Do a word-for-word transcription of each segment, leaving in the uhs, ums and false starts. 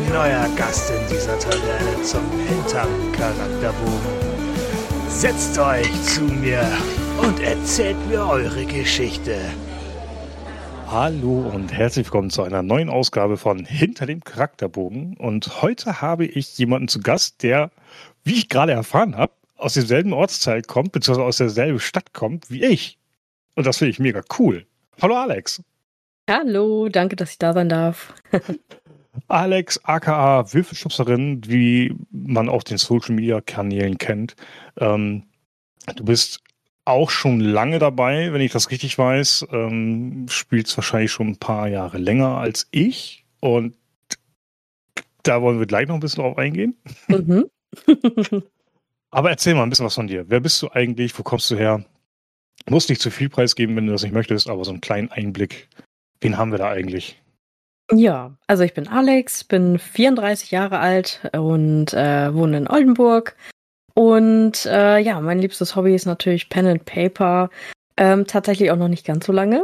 neuer Gast in dieser Taverne zum Hinterm Charakterbogen. Setzt euch zu mir und erzählt mir eure Geschichte. Hallo und herzlich willkommen zu einer neuen Ausgabe von Hinter dem Charakterbogen. Und heute habe ich jemanden zu Gast, der, wie ich gerade erfahren habe, aus demselben Ortsteil kommt, beziehungsweise aus derselben Stadt kommt wie ich. Und das finde ich mega cool. Hallo Alex. Hallo, danke, dass ich da sein darf. Alex, aka Würfelschubserin, wie man auf den Social-Media-Kanälen kennt. Ähm, du bist auch schon lange dabei, wenn ich das richtig weiß. Ähm, spielst wahrscheinlich schon ein paar Jahre länger als ich. Und da wollen wir gleich noch ein bisschen drauf eingehen. Mhm. Aber erzähl mal ein bisschen was von dir. Wer bist du eigentlich? Wo kommst du her? Muss nicht zu viel preisgeben, wenn du das nicht möchtest, aber so einen kleinen Einblick. Wen haben wir da eigentlich? Ja, also ich bin Alex, bin vierunddreißig Jahre alt und äh, wohne in Oldenburg. Und äh, ja, mein liebstes Hobby ist natürlich Pen and Paper. Ähm, tatsächlich auch noch nicht ganz so lange.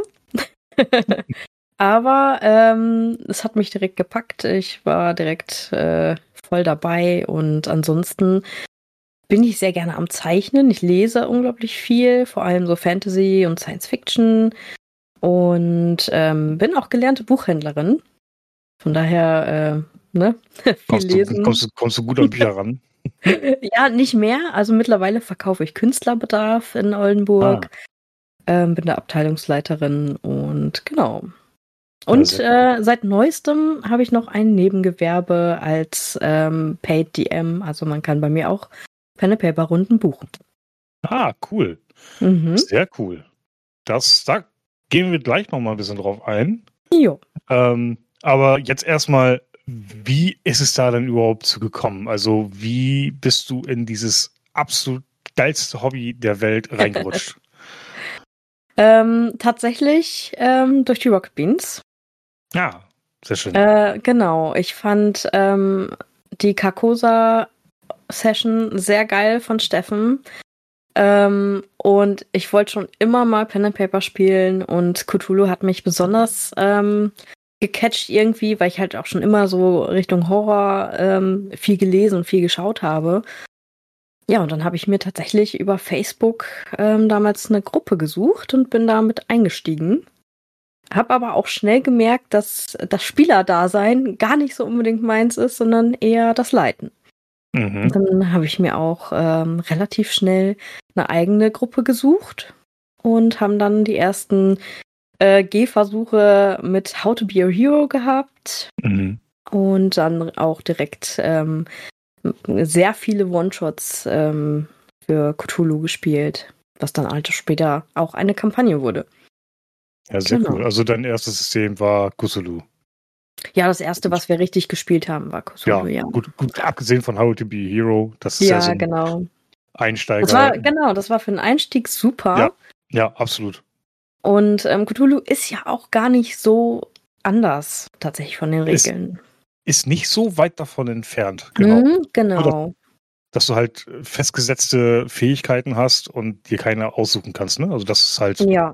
Aber ähm, es hat mich direkt gepackt. Ich war direkt äh, voll dabei. Und ansonsten bin ich sehr gerne am Zeichnen. Ich lese unglaublich viel, vor allem so Fantasy und Science Fiction. Und ähm, bin auch gelernte Buchhändlerin. Von daher, äh, ne, viel Kommst du, lesen. kommst, du, kommst du gut an Bücher ran? Ja, nicht mehr. Also mittlerweile verkaufe ich Künstlerbedarf in Oldenburg. Ah. Ähm, bin da Abteilungsleiterin und genau. Und ja, äh, seit neuestem habe ich noch ein Nebengewerbe als ähm, Paid D M. Also man kann bei mir auch Pen-and-Paper-Runden buchen. Ah, cool. Mhm. Sehr cool. Das, da gehen wir gleich noch mal ein bisschen drauf ein. Jo. Ähm, aber jetzt erstmal, wie ist es da denn überhaupt zu gekommen? Also wie bist du in dieses absolut geilste Hobby der Welt reingerutscht? ähm, tatsächlich ähm, durch die Rocket Beans. Ja, sehr schön. Äh, genau, ich fand ähm, die Carcosa-Session sehr geil von Steffen. Ähm, und ich wollte schon immer mal Pen and Paper spielen und Cthulhu hat mich besonders ähm, gecatcht irgendwie, weil ich halt auch schon immer so Richtung Horror ähm, viel gelesen und viel geschaut habe. Ja, und dann habe ich mir tatsächlich über Facebook ähm, damals eine Gruppe gesucht und bin damit eingestiegen. Hab aber auch schnell gemerkt, dass das Spielerdasein gar nicht so unbedingt meins ist, sondern eher das Leiten. Mhm. Dann habe ich mir auch ähm, relativ schnell eine eigene Gruppe gesucht und haben dann die ersten äh, Gehversuche mit How to be a Hero gehabt. Mhm. Und dann auch direkt ähm, sehr viele One-Shots ähm, für Cthulhu gespielt, was dann halt später auch eine Kampagne wurde. Ja, sehr genau. Cool. Also dein erstes System war Cthulhu. Ja, das erste, was wir richtig gespielt haben, war Cthulhu, ja. Ja, gut, gut abgesehen von How to be a Hero, das ist ja, ja so ein genau. Einsteiger. Das war, genau, das war für den Einstieg super. Ja, ja, absolut. Und ähm, Cthulhu ist ja auch gar nicht so anders, tatsächlich von den Regeln. Ist, ist nicht so weit davon entfernt, genau. Mhm, genau. Nur, dass, dass du halt festgesetzte Fähigkeiten hast und dir keine aussuchen kannst, ne? Also das ist halt... Ja.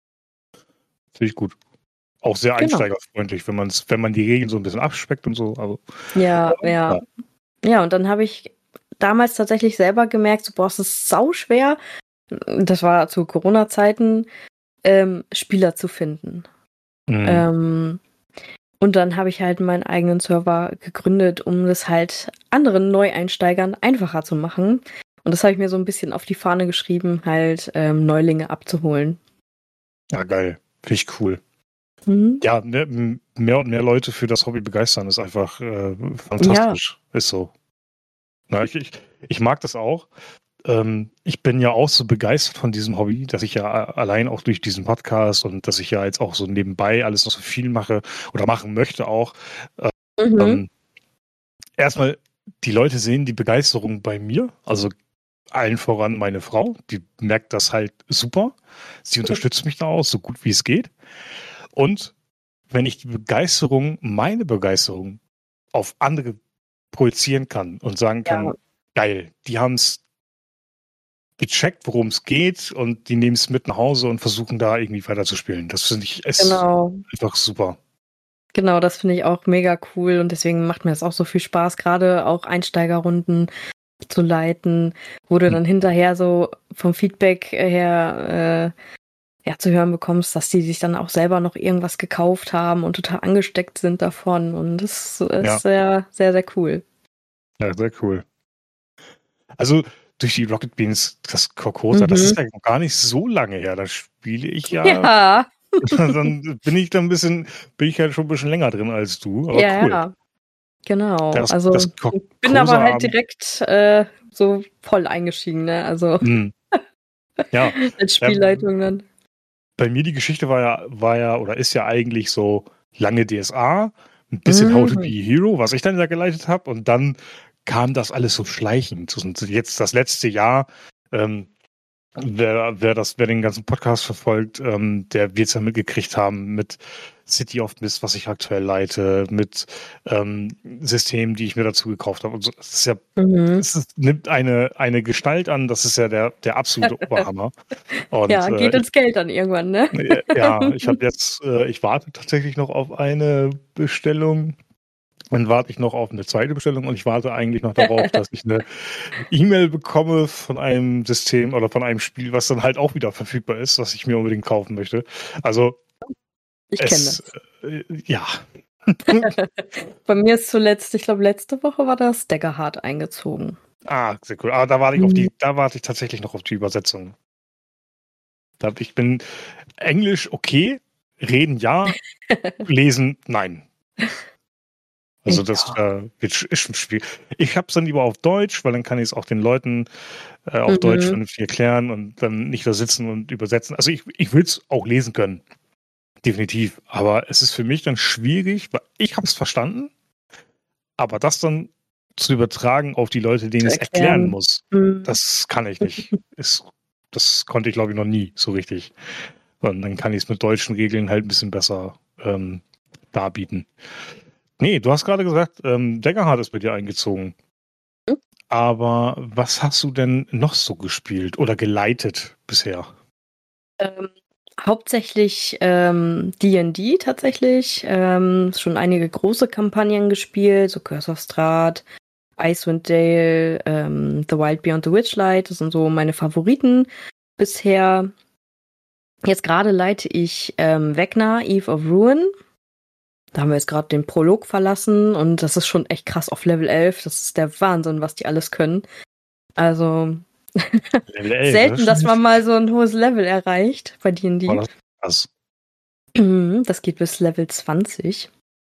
Finde ich gut. Auch sehr Genau. einsteigerfreundlich, wenn, man's, wenn man die Regeln so ein bisschen abspeckt und so. Also, ja, ja, ja. Ja, und dann habe ich damals tatsächlich selber gemerkt, so, boah, es ist sauschwer, das war zu Corona-Zeiten, ähm, Spieler zu finden. Mhm. Ähm, und dann habe ich halt meinen eigenen Server gegründet, um das halt anderen Neueinsteigern einfacher zu machen. Und das habe ich mir so ein bisschen auf die Fahne geschrieben, halt ähm, Neulinge abzuholen. Ja, geil. Finde ich cool. Mhm. Ja, mehr, mehr und mehr Leute für das Hobby begeistern ist einfach äh, fantastisch. Ja. Ist so. Na, ich, ich, ich mag das auch. Ähm, ich bin ja auch so begeistert von diesem Hobby, dass ich ja allein auch durch diesen Podcast und dass ich ja jetzt auch so nebenbei alles noch so viel mache oder machen möchte auch. Mhm. Ähm, erstmal, die Leute sehen die Begeisterung bei mir, also allen voran meine Frau, die merkt das halt super. Sie unterstützt mich da auch so gut wie es geht. Und wenn ich die Begeisterung, meine Begeisterung auf andere projizieren kann und sagen kann, ja. Geil, die haben es gecheckt, worum es geht und die nehmen es mit nach Hause und versuchen da irgendwie weiterzuspielen. Das finde ich ist genau. einfach super. Genau, das finde ich auch mega cool und deswegen macht mir das auch so viel Spaß, gerade auch Einsteigerrunden zu leiten, wo du dann hinterher so vom Feedback her äh, ja, zu hören bekommst, dass die sich dann auch selber noch irgendwas gekauft haben und total angesteckt sind davon und das ist ja. sehr, sehr, sehr cool. Ja, sehr cool. Also durch die Rocket Beans, das Kokosa, mhm. das ist ja noch gar nicht so lange her, da spiele ich ja... Ja. Dann bin ich da ein bisschen, bin ich halt schon ein bisschen länger drin als du, aber ja, cool. Ja, genau. Das, also das ich bin aber halt direkt äh, so voll eingestiegen, ne? Also mm. ja. als Spielleitung ja, dann. Bei mir die Geschichte war ja, war ja oder ist ja eigentlich so lange D S A, ein bisschen mm. How to be a Hero, was ich dann da geleitet habe und dann kam das alles so schleichend. Und jetzt das letzte Jahr, ähm, Wer, wer, das, wer den ganzen Podcast verfolgt, ähm, der wird es ja mitgekriegt haben mit City of Mist, was ich aktuell leite, mit ähm, Systemen, die ich mir dazu gekauft habe. Und so, das ist ja, mhm. es ist, nimmt eine, eine Gestalt an, das ist ja der, der absolute Oberhammer. Und, ja, geht äh, ins Geld dann irgendwann, ne? Ja, ich habe jetzt, äh, ich warte tatsächlich noch auf eine Bestellung. Dann warte ich noch auf eine zweite Bestellung und ich warte eigentlich noch darauf, dass ich eine E-Mail bekomme von einem System oder von einem Spiel, was dann halt auch wieder verfügbar ist, was ich mir unbedingt kaufen möchte. Also ich kenne das. Äh, ja. Bei mir ist zuletzt, ich glaube letzte Woche war das Daggerheart eingezogen. Ah, sehr cool. Aber da warte ich auf die, da warte ich tatsächlich noch auf die Übersetzung. Da, ich bin Englisch okay, reden ja, lesen nein. Also das äh, ist schon schwierig. Ich habe es dann lieber auf Deutsch, weil dann kann ich es auch den Leuten äh, auf mhm. Deutsch vernünftig erklären und dann nicht da sitzen und übersetzen. Also ich, ich will es auch lesen können, definitiv. Aber es ist für mich dann schwierig, weil ich habe es verstanden, aber das dann zu übertragen auf die Leute, denen ich es erklären muss, mhm. das kann ich nicht. Ist, das konnte ich, glaube ich, noch nie so richtig. Und dann kann ich es mit deutschen Regeln halt ein bisschen besser ähm, darbieten. Nee, du hast gerade gesagt, ähm, Daggerheart ist bei dir eingezogen. Mhm. Aber was hast du denn noch so gespielt oder geleitet bisher? Ähm, hauptsächlich ähm, D and D tatsächlich. Ähm, schon einige große Kampagnen gespielt, so Curse of Strahd, Icewind Dale, ähm, The Wild Beyond the Witchlight. Das sind so meine Favoriten bisher. Jetzt gerade leite ich ähm, Vecna, Eve of Ruin. Da haben wir jetzt gerade den Prolog verlassen und das ist schon echt krass auf Level elf. Das ist der Wahnsinn, was die alles können. Also Level elf, selten, das dass man mal so ein hohes Level erreicht bei D und D. Oh, das, das geht bis Level zwanzig.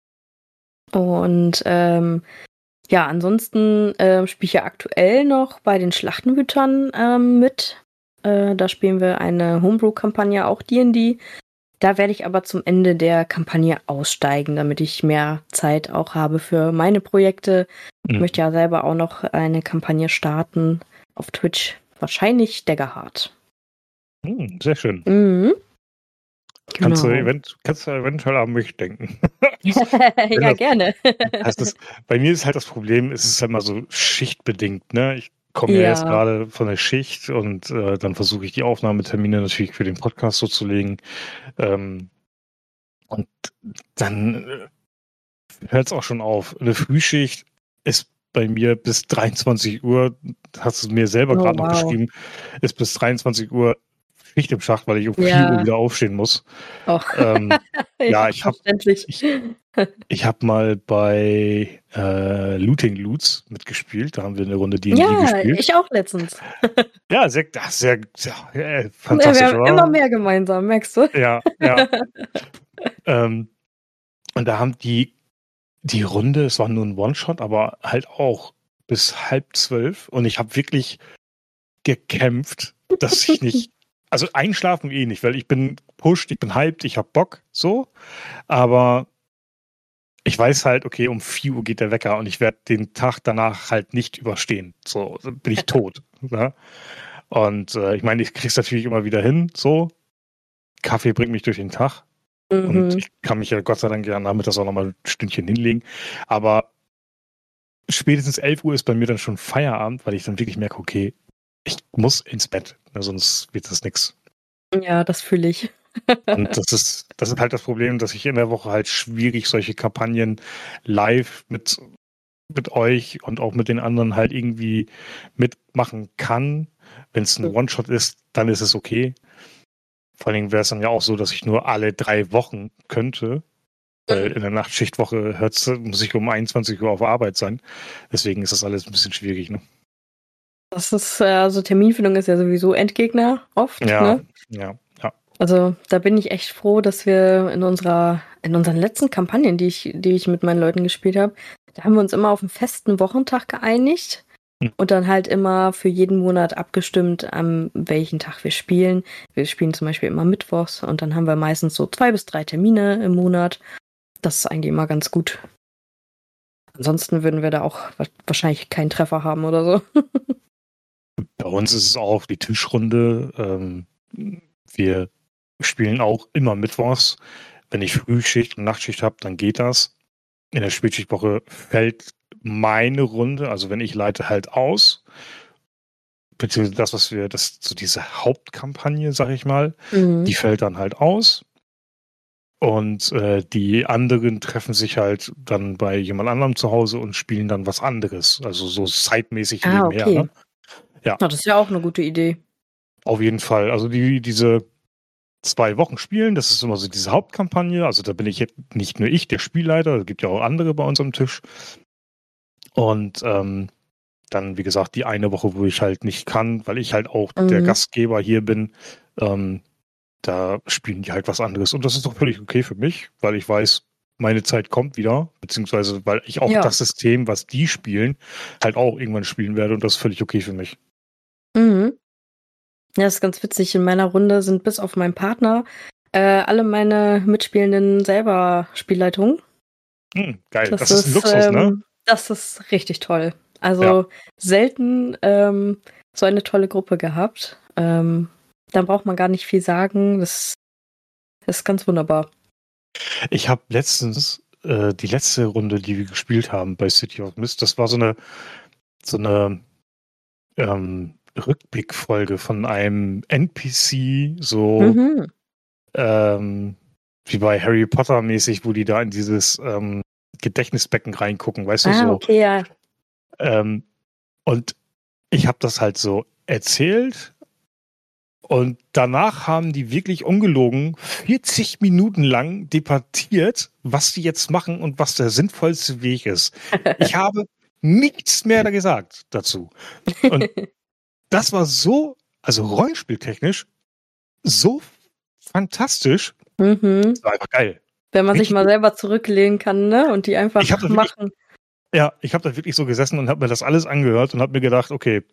Und ähm, ja, ansonsten äh, spiele ich ja aktuell noch bei den Schlachtenwütern ähm, mit. Äh, da spielen wir eine Homebrew-Kampagne, auch D und D. Da werde ich aber zum Ende der Kampagne aussteigen, damit ich mehr Zeit auch habe für meine Projekte. Mhm. Ich möchte ja selber auch noch eine Kampagne starten auf Twitch. Wahrscheinlich Daggerheart. Mhm, sehr schön. Mhm. Kannst, genau. du event- kannst du eventuell an mich denken. ja, das, gerne. heißt das, bei mir ist halt das Problem, es ist halt mal so schichtbedingt. Ne? Ich komme ja. ja jetzt gerade von der Schicht und äh, dann versuche ich die Aufnahmetermine natürlich für den Podcast so zu legen. Ähm, und dann äh, hört es auch schon auf. Eine Frühschicht ist bei mir bis dreiundzwanzig Uhr, hast du mir selber oh, gerade wow. noch geschrieben, ist bis dreiundzwanzig Uhr Schicht im Schacht, weil ich um ja. vier Uhr wieder aufstehen muss. Oh. Ähm, ja, ich habe ich, ich hab mal bei äh, Looting Loots mitgespielt. Da haben wir eine Runde D und D ja, gespielt. Ja, ich auch letztens. ja, sehr, sehr, sehr äh, fantastisch. Ja, wir haben oder? immer mehr gemeinsam, merkst du? Ja, ja. ähm, und da haben die die Runde, es war nur ein One-Shot, aber halt auch bis halb zwölf. Und ich habe wirklich gekämpft, dass ich nicht Also einschlafen eh nicht, weil ich bin pusht, ich bin hyped, ich hab Bock, so. Aber ich weiß halt, okay, um vier Uhr geht der Wecker und ich werde den Tag danach halt nicht überstehen. So, dann bin ich tot. Ne? Und äh, ich meine, ich krieg's natürlich immer wieder hin, so. Kaffee bringt mich durch den Tag. Mhm. Und ich kann mich ja Gott sei Dank ja nachmittags auch nochmal ein Stündchen hinlegen. Aber spätestens elf Uhr ist bei mir dann schon Feierabend, weil ich dann wirklich merke, okay, ich muss ins Bett, ne, sonst wird das nix. Ja, das fühle ich. Und das ist, das ist halt das Problem, dass ich in der Woche halt schwierig solche Kampagnen live mit, mit euch und auch mit den anderen halt irgendwie mitmachen kann. Wenn es ein One-Shot ist, dann ist es okay. Vor allen Dingen wäre es dann ja auch so, dass ich nur alle drei Wochen könnte. Weil in der Nachtschichtwoche hört's, muss ich um einundzwanzig Uhr auf Arbeit sein. Deswegen ist das alles ein bisschen schwierig, ne? Das ist, also Terminfindung ist ja sowieso Endgegner oft, Ja, ne? ja, ja. Also da bin ich echt froh, dass wir in unserer, in unseren letzten Kampagnen, die ich, die ich mit meinen Leuten gespielt habe, da haben wir uns immer auf einen festen Wochentag geeinigt hm. und dann halt immer für jeden Monat abgestimmt, an welchen Tag wir spielen. Wir spielen zum Beispiel immer mittwochs und dann haben wir meistens so zwei bis drei Termine im Monat. Das ist eigentlich immer ganz gut. Ansonsten würden wir da auch wahrscheinlich keinen Treffer haben oder so. Bei uns ist es auch die Tischrunde. Ähm, wir spielen auch immer mittwochs. Wenn ich Frühschicht und Nachtschicht habe, dann geht das. In der Spätschichtwoche fällt meine Runde, also wenn ich leite, halt aus. Beziehungsweise das, was wir, das so diese Hauptkampagne, sag ich mal, mhm. die fällt dann halt aus. Und äh, die anderen treffen sich halt dann bei jemand anderem zu Hause und spielen dann was anderes. Also so zeitmäßig ah, nebenher. Okay. Ne? Ja. ja, das ist ja auch eine gute Idee. Auf jeden Fall. Also die, diese zwei Wochen spielen, das ist immer so diese Hauptkampagne. Also da bin ich jetzt nicht nur ich, der Spielleiter, es gibt ja auch andere bei uns am Tisch. Und ähm, dann, wie gesagt, die eine Woche, wo ich halt nicht kann, weil ich halt auch mhm. der Gastgeber hier bin, ähm, da spielen die halt was anderes. Und das ist doch völlig okay für mich, weil ich weiß, meine Zeit kommt wieder, beziehungsweise weil ich auch ja. das System, was die spielen, halt auch irgendwann spielen werde und das ist völlig okay für mich. Mhm. Ja, das ist ganz witzig. In meiner Runde sind bis auf meinen Partner äh, alle meine Mitspielenden selber Spielleitung. Mhm, geil, das, das ist ein Luxus, ähm, ne? Das ist richtig toll. Also ja. selten ähm, so eine tolle Gruppe gehabt. Ähm, Da braucht man gar nicht viel sagen. Das, das ist ganz wunderbar. Ich habe letztens äh, die letzte Runde, die wir gespielt haben bei City of Mist, das war so eine so eine ähm, Rückblickfolge von einem N P C, so mhm. ähm, wie bei Harry Potter mäßig, wo die da in dieses ähm, Gedächtnisbecken reingucken, weißt du, ah, so. Okay, ja. Ähm, und ich habe das halt so erzählt. Und danach haben die wirklich ungelogen vierzig Minuten lang debattiert, was die jetzt machen und was der sinnvollste Weg ist. Ich habe nichts mehr gesagt dazu. Und das war so, also rollenspieltechnisch, so fantastisch. Mhm. Das war einfach geil. Wenn man Richtig sich mal selber zurücklehnen kann, ne? Und die einfach ich hab machen. Wirklich, ja, ich habe da wirklich so gesessen und habe mir das alles angehört und habe mir gedacht, okay,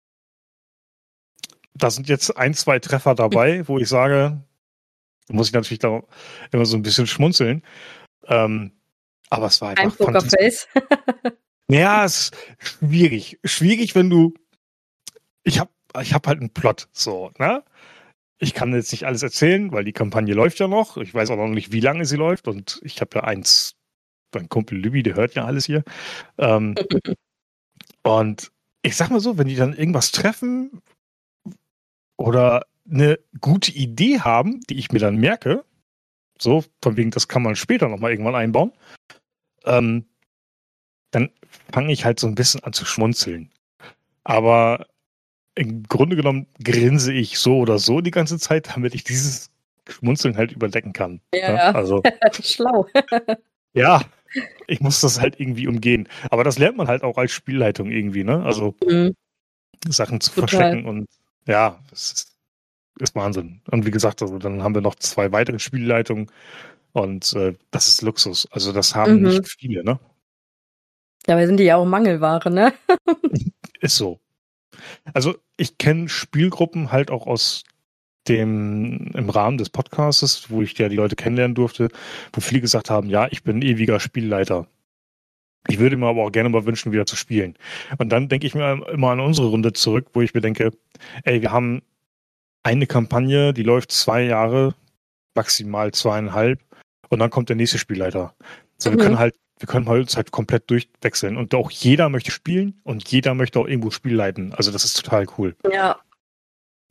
da sind jetzt ein, zwei Treffer dabei, wo ich sage, muss ich natürlich da immer so ein bisschen schmunzeln. Ähm, aber es war einfach ein Pokerface. Ja, es ist schwierig. Schwierig, wenn du. Ich habe ich hab halt einen Plot, so, ne? Ich kann jetzt nicht alles erzählen, weil die Kampagne läuft ja noch. Ich weiß auch noch nicht, wie lange sie läuft. Und ich habe ja eins, mein Kumpel Lübi, der hört ja alles hier. Ähm, und ich sag mal so, wenn die dann irgendwas treffen oder eine gute Idee haben, die ich mir dann merke, so, von wegen, das kann man später nochmal irgendwann einbauen, ähm, dann fange ich halt so ein bisschen an zu schmunzeln. Aber im Grunde genommen grinse ich so oder so die ganze Zeit, damit ich dieses Schmunzeln halt überdecken kann. Ja, ja. Also, schlau. Ja, ich muss das halt irgendwie umgehen. Aber das lernt man halt auch als Spielleitung irgendwie, ne? Also mhm. Sachen zu Total. verstecken und ja, das ist, ist Wahnsinn. Und wie gesagt, also dann haben wir noch zwei weitere Spielleitungen und äh, das ist Luxus. Also das haben mhm. nicht viele, ne? Dabei sind die ja auch Mangelware, ne? Ist so. Also ich kenne Spielgruppen halt auch aus dem, im Rahmen des Podcasts, wo ich ja die Leute kennenlernen durfte, wo viele gesagt haben, ja, ich bin ein ewiger Spielleiter. Ich würde mir aber auch gerne mal wünschen, wieder zu spielen. Und dann denke ich mir immer an unsere Runde zurück, wo ich mir denke, ey, wir haben eine Kampagne, die läuft zwei Jahre, maximal zweieinhalb, und dann kommt der nächste Spielleiter. So, mhm. wir können halt, wir können halt, halt komplett durchwechseln. Und auch jeder möchte spielen und jeder möchte auch irgendwo Spiel leiten. Also das ist total cool. Ja.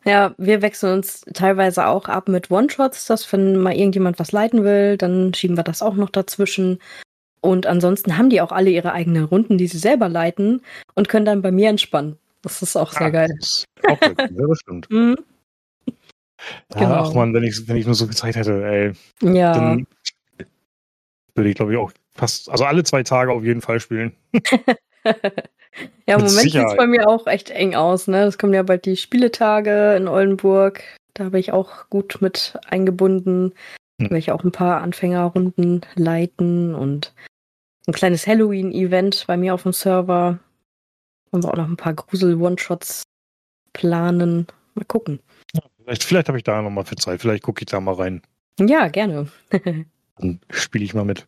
Ja, wir wechseln uns teilweise auch ab mit One-Shots, dass wenn mal irgendjemand was leiten will, dann schieben wir das auch noch dazwischen. Und ansonsten haben die auch alle ihre eigenen Runden, die sie selber leiten und können dann bei mir entspannen. Das ist auch sehr ah, geil. Das ist auch cool, ja, das stimmt. mhm. Ja, genau. Ach man, wenn ich, wenn ich nur so viel Zeit hätte, ey. Ja. Dann würde ich, glaube ich, auch fast, also alle zwei Tage auf jeden Fall spielen. Ja, im Moment sieht es bei mir auch echt eng aus, ne? Es kommen ja bald die Spieletage in Oldenburg. Da bin ich auch gut mit eingebunden. Da will ich auch ein paar Anfängerrunden leiten und ein kleines Halloween-Event bei mir auf dem Server. Und wir auch noch ein paar Grusel-One-Shots planen. Mal gucken. Ja, vielleicht vielleicht habe ich da nochmal für Zeit. Vielleicht gucke ich da mal rein. Ja, gerne. Dann spiele ich mal mit.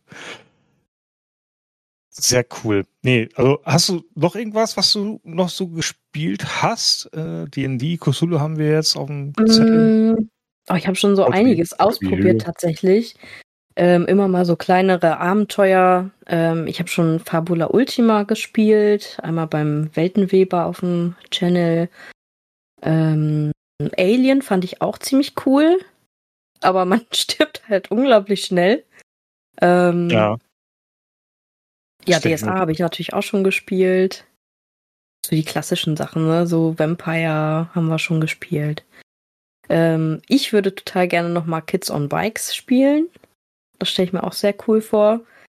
Sehr cool. Nee, also hast du noch irgendwas, was du noch so gespielt hast? Äh, D und D, Cthulhu haben wir jetzt auf dem Zettel. Mm, oh, ich habe schon so einiges ausprobiert tatsächlich. Ähm, immer mal so kleinere Abenteuer. Ähm, ich habe schon Fabula Ultima gespielt. Einmal beim Weltenweber auf dem Channel. Ähm, Alien fand ich auch ziemlich cool. Aber man stirbt halt unglaublich schnell. Ähm, ja. Ja, D S A habe ich natürlich auch schon gespielt. So die klassischen Sachen, ne? So Vampire haben wir schon gespielt. Ähm, ich würde total gerne nochmal Kids on Bikes spielen. Das stelle ich mir auch sehr cool vor.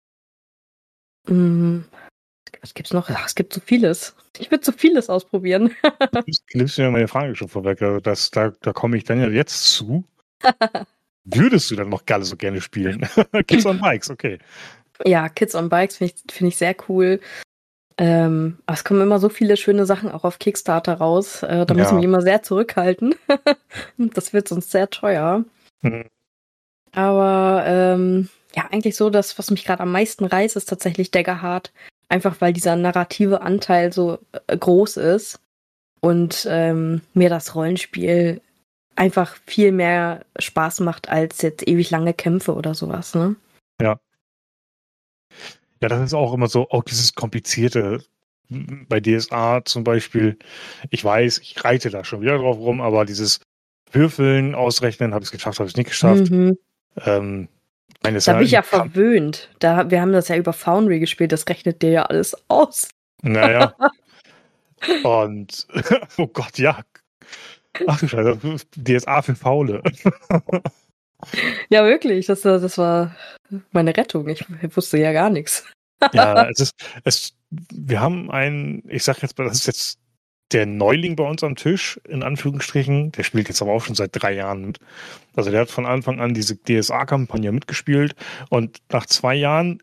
Hm, was gibt's noch? Ach, es gibt so vieles. Ich würde so vieles ausprobieren. Du nimmst mir meine Frage schon vorweg. Also das, da, da komme ich dann ja jetzt zu. Würdest du dann noch gerne so gerne spielen? Kids on Bikes, okay. Ja, Kids on Bikes finde ich, find ich sehr cool. Ähm, aber es kommen immer so viele schöne Sachen auch auf Kickstarter raus. Äh, da ja. muss ich mich immer sehr zurückhalten. Das wird sonst sehr teuer. Mhm. Aber ähm, ja, eigentlich so, das, was mich gerade am meisten reizt, ist tatsächlich Daggerheart. Einfach weil dieser narrative Anteil so äh, groß ist und ähm, mir das Rollenspiel einfach viel mehr Spaß macht als jetzt ewig lange Kämpfe oder sowas, ne? Ja. Ja, das ist auch immer so, auch dieses Komplizierte bei D S A zum Beispiel. Ich weiß, ich reite da schon wieder drauf rum, aber dieses Würfeln, Ausrechnen, habe ich es geschafft, habe ich es nicht geschafft. Mhm. Ähm, meine, da bin ich ja verwöhnt. Da, wir haben das ja über Foundry gespielt, das rechnet dir ja alles aus. Naja. Und, oh Gott, ja. Ach du Scheiße, D S A für Faule. Ja, wirklich, das, das war meine Rettung. Ich wusste ja gar nichts. Ja, es ist, es, wir haben einen, ich sag jetzt mal, das ist jetzt der Neuling bei uns am Tisch, in Anführungsstrichen. Der spielt jetzt aber auch schon seit drei Jahren mit. Also der hat von Anfang an diese D S A-Kampagne mitgespielt und nach zwei Jahren,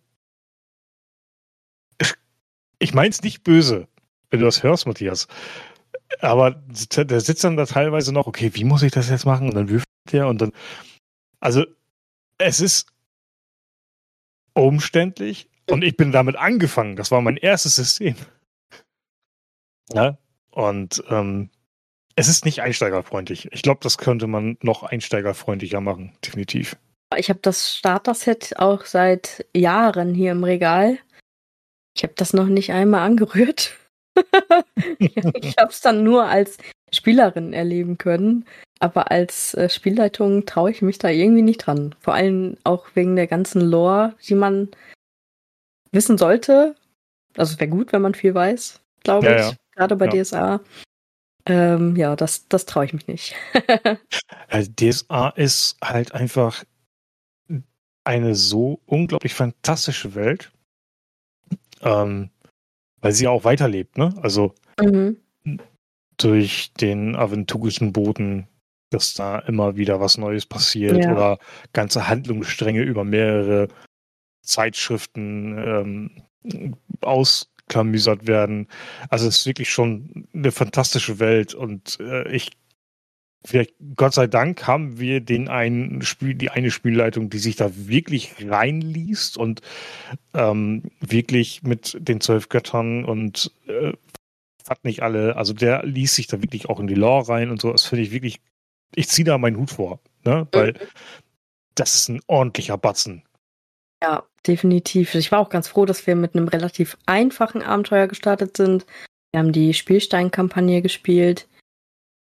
ich mein's nicht böse, wenn du das hörst, Matthias, aber der sitzt dann da teilweise noch, okay, wie muss ich das jetzt machen? Und dann würfelt der und dann, also es ist umständlich und ich bin damit angefangen. Das war mein erstes System. Ja, und ähm, es ist nicht einsteigerfreundlich. Ich glaube, das könnte man noch einsteigerfreundlicher machen, definitiv. Ich habe das Starter-Set auch seit Jahren hier im Regal. Ich habe das noch nicht einmal angerührt. Ich habe es dann nur als Spielerin erleben können, aber als äh, Spielleitung traue ich mich da irgendwie nicht dran. Vor allem auch wegen der ganzen Lore, die man wissen sollte. Also es wäre gut, wenn man viel weiß, glaube ja, ich, ja. gerade bei ja. D S A. Ähm, ja, das, das traue ich mich nicht. Also D S A ist halt einfach eine so unglaublich fantastische Welt, ähm, weil sie auch weiterlebt, ne? Also mhm. durch den aventurischen Boten, dass da immer wieder was Neues passiert Ja. oder ganze Handlungsstränge über mehrere Zeitschriften ähm, ausklamüsert werden. Also es ist wirklich schon eine fantastische Welt und äh, ich vielleicht, Gott sei Dank haben wir den einen Spiel, die eine Spielleitung, die sich da wirklich reinliest und ähm, wirklich mit den zwölf Göttern und äh, hat nicht alle, also der liest sich da wirklich auch in die Lore rein und so. Das finde ich wirklich, ich ziehe da meinen Hut vor, ne? Weil mhm. das ist ein ordentlicher Batzen. Ja, definitiv. Ich war auch ganz froh, dass wir mit einem relativ einfachen Abenteuer gestartet sind. Wir haben die Spielstein-Kampagne gespielt.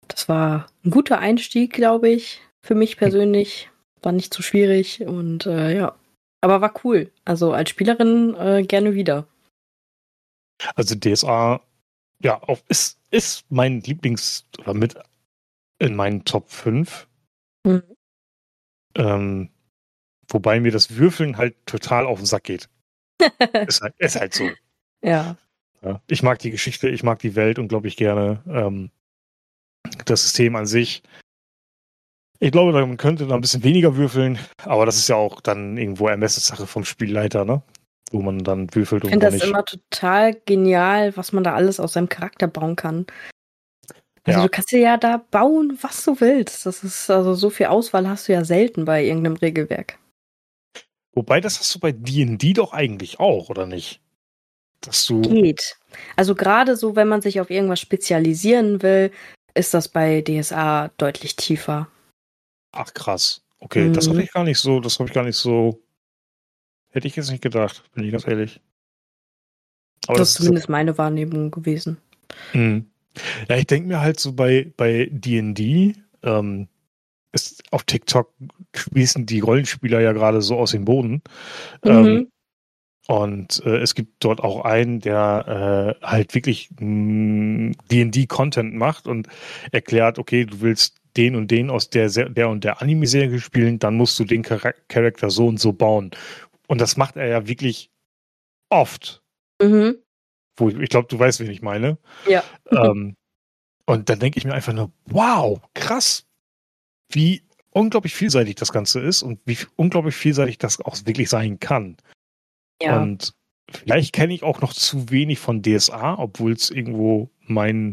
das war ein guter Einstieg, glaube ich, für mich persönlich. War nicht zu schwierig und äh, ja, aber war cool. Also als Spielerin äh, gerne wieder. Also D S A, ja, auch ist, ist mein Lieblings- oder mit in meinen Top fünf. Mhm. Ähm, wobei mir das Würfeln halt total auf den Sack geht. ist, halt, ist halt so. Ja. Ja. Ich mag die Geschichte, ich mag die Welt unglaublich gerne. Ähm, das System an sich. Ich glaube, man könnte da ein bisschen weniger würfeln, aber das ist ja auch dann irgendwo Ermessenssache vom Spielleiter, ne? Wo man dann würfelt und Ich finde wo das nicht. immer total genial, was man da alles aus seinem Charakter bauen kann. Also Ja. du kannst dir ja da bauen, was du willst. Das ist also so viel Auswahl hast du ja selten bei irgendeinem Regelwerk. Wobei, das hast du bei D und D doch eigentlich auch, oder nicht? Dass du. Geht. Also gerade so, wenn man sich auf irgendwas spezialisieren will, ist das bei D S A deutlich tiefer. Ach krass. Okay, Mhm. das habe ich gar nicht so, das habe ich gar nicht so. Hätte ich jetzt nicht gedacht, bin ich ganz ehrlich. Aber das ist das zumindest ist, meine Wahrnehmung gewesen. mh. Ja, ich denke mir halt so bei, bei D und D, ähm, ist auf TikTok sprießen die Rollenspieler ja gerade so aus dem Boden. Mhm. Ähm, und äh, es gibt dort auch einen, der äh, halt wirklich mh, D und D-Content macht und erklärt, okay, du willst den und den aus der, Se- der und der Anime-Serie spielen, dann musst du den Char- Charakter so und so bauen. Und das macht er ja wirklich oft. Mhm. Wo ich, ich glaube, du weißt, wen ich meine. Ja. Ähm, und dann denke ich mir einfach nur, wow, krass, wie unglaublich vielseitig das Ganze ist und wie unglaublich vielseitig das auch wirklich sein kann. Ja. Und vielleicht kenne ich auch noch zu wenig von D S A, obwohl es irgendwo mein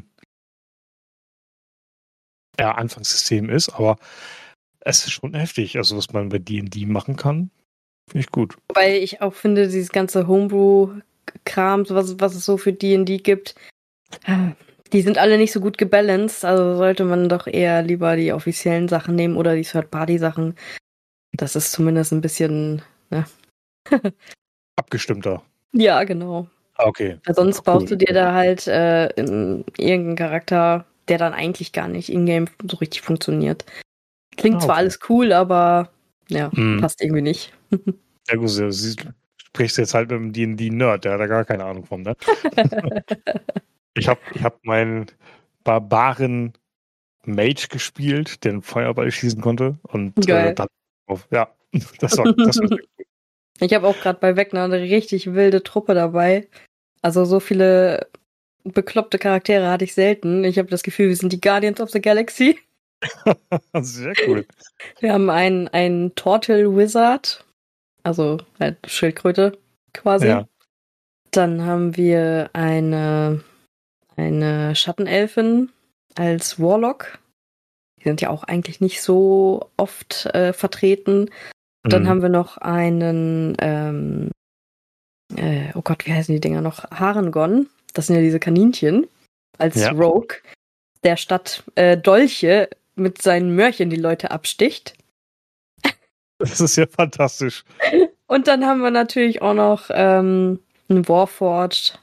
ja, Anfangssystem ist, aber es ist schon heftig. Also, was man bei D und D machen kann, finde ich gut. Weil ich auch finde, dieses ganze Homebrew-Kram, was, was es so für D und D gibt, die sind alle nicht so gut gebalanced. Also sollte man doch eher lieber die offiziellen Sachen nehmen oder die Third-Party-Sachen. Das ist zumindest ein bisschen, ne? Abgestimmter. Ja, genau. Okay. Weil sonst Cool. baust du dir da halt äh, in, irgendeinen Charakter, der dann eigentlich gar nicht in-game so richtig funktioniert. Klingt Ah, zwar okay. alles cool, aber ja, Mhm. passt irgendwie nicht. Ja gut, du sprichst jetzt halt mit einem D und D-Nerd, der hat da gar keine Ahnung von, ne? ich habe ich hab meinen Barbaren Mage gespielt, der einen Feuerball schießen konnte. Und Geil. äh, dann auf, ja, das war, das war Ich habe auch gerade bei Wegner eine richtig wilde Truppe dabei. Also so viele bekloppte Charaktere hatte ich selten. Ich habe das Gefühl, wir sind die Guardians of the Galaxy. sehr cool. Wir haben einen, einen Tortle Wizard, also halt Schildkröte quasi. Ja. Dann haben wir eine, eine Schattenelfin als Warlock. Die sind ja auch eigentlich nicht so oft äh, vertreten. Dann Mhm. haben wir noch einen, ähm, äh, oh Gott, wie heißen die Dinger noch? Harengon. Das sind ja diese Kaninchen als Ja. Rogue, der statt äh, Dolche mit seinen Mörchen die Leute absticht. Das ist ja fantastisch. Und dann haben wir natürlich auch noch ähm, einen Warforged,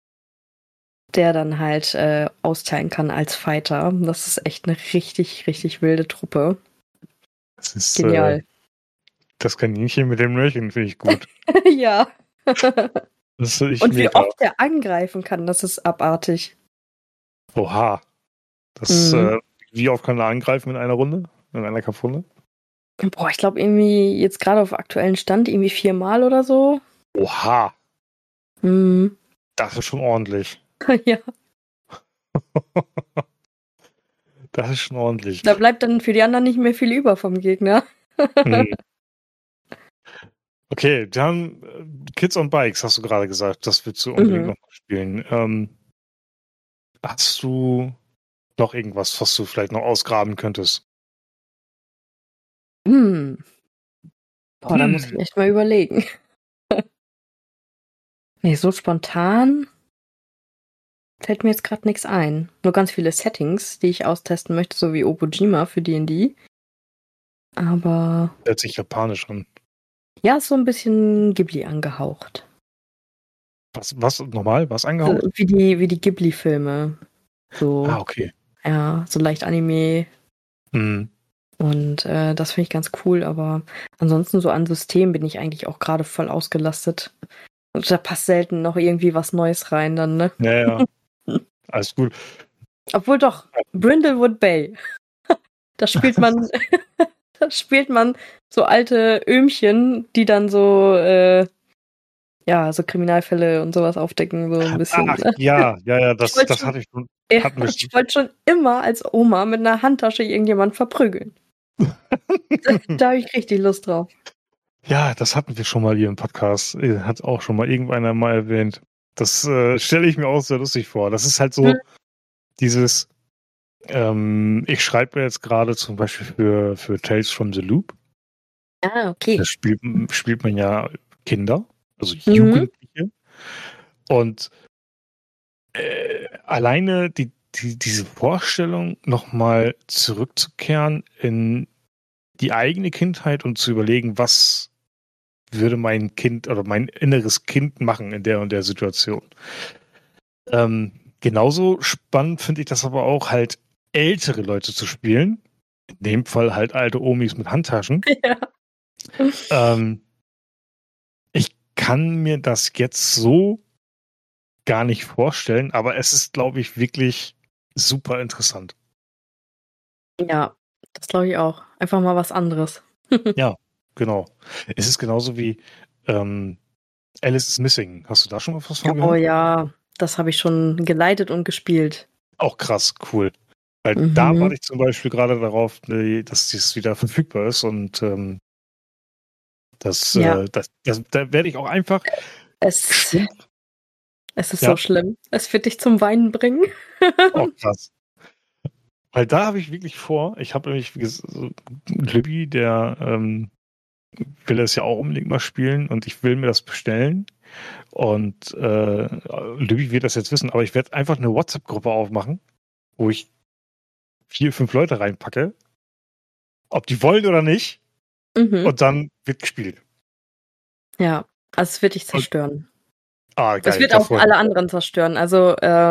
der dann halt äh, austeilen kann als Fighter. Das ist echt eine richtig, richtig wilde Truppe. Das ist, Genial. Äh, das Kaninchen mit dem Röhrchen finde ich gut. Ja. Das ist ich Und wie mega. oft er angreifen kann, das ist abartig. Oha. Das, Mhm. äh, wie oft kann er angreifen in einer Runde? In einer Kampfrunde? Boah, ich glaube irgendwie jetzt gerade auf aktuellen Stand irgendwie viermal oder so. Oha. Mhm. Das ist schon ordentlich. Ja, Das ist schon ordentlich. da bleibt dann für die anderen nicht mehr viel über vom Gegner. Mhm. Okay, dann äh, Kids on Bikes, hast du gerade gesagt. Das willst du unbedingt Mhm. noch mal spielen. Ähm, hast du noch irgendwas, was du vielleicht noch ausgraben könntest? Hm. Boah, da muss ich Hm. echt mal überlegen. Nee, so spontan fällt mir jetzt gerade nichts ein. Nur ganz viele Settings, die ich austesten möchte, so wie Obojima für D und D. Aber Hört sich japanisch an. ja, ist so ein bisschen Ghibli angehaucht. Was, was nochmal? Was So, angehaucht? wie die, wie die Ghibli-Filme. So, Ah, okay. ja, so leicht Anime. Mhm. Und äh, das finde ich ganz cool, aber ansonsten so an System bin ich eigentlich auch gerade voll ausgelastet. Und da passt selten noch irgendwie was Neues rein dann, ne? Ja, ja. Alles gut. Obwohl doch, Brindlewood Bay. Da spielt man, da spielt man so alte Öhmchen, die dann so, äh, ja, so Kriminalfälle und sowas aufdecken, so ein bisschen. Ach, ja, ja, ja, das, das schon, hatte ich schon. Ja, hatten wir ich schon. wollte schon immer als Oma mit einer Handtasche irgendjemand verprügeln. da da habe ich richtig Lust drauf. Ja, das hatten wir schon mal hier im Podcast. Hat auch schon mal irgendeiner mal erwähnt. Das äh, stelle ich mir auch sehr lustig vor. Das ist halt so Hm. dieses, ähm, ich schreibe jetzt gerade zum Beispiel für, für Tales from the Loop. Ah, okay. Da spielt, spielt man ja Kinder, also Mhm. Jugendliche. Und äh, alleine die, die, diese Vorstellung, nochmal zurückzukehren in die eigene Kindheit und zu überlegen, was würde mein Kind oder mein inneres Kind machen in der und der Situation. Ähm, genauso spannend finde ich das aber auch, halt ältere Leute zu spielen. In dem Fall halt alte Omis mit Handtaschen. Ja. Ähm, ich kann mir das jetzt so gar nicht vorstellen, aber es ist, glaube ich, wirklich super interessant. Ja, das glaube ich auch. Einfach mal was anderes. Ja, genau. Es ist genauso wie ähm, Alice is Missing. Hast du da schon mal was von Oh gehört? ja, das habe ich schon geleitet und gespielt. Auch krass, cool. Weil Mhm. da warte ich zum Beispiel gerade darauf, äh, dass dies wieder verfügbar ist und ähm, das, Ja. äh, das, das, da werde ich auch einfach. Es, es ist Ja. so schlimm. Es wird dich zum Weinen bringen. Oh, krass. Weil da habe ich wirklich vor, ich habe nämlich, wie gesagt, so Libby, der ähm, will das ja auch unbedingt mal spielen und ich will mir das bestellen. Und äh, Libby wird das jetzt wissen, aber ich werde einfach eine WhatsApp-Gruppe aufmachen, wo ich vier, fünf Leute reinpacke, ob die wollen oder nicht, Mhm. und dann wird gespielt. Ja, also es wird dich zerstören. Ah, geil. Das wird da auch freue ich alle mich. anderen zerstören. Also, äh,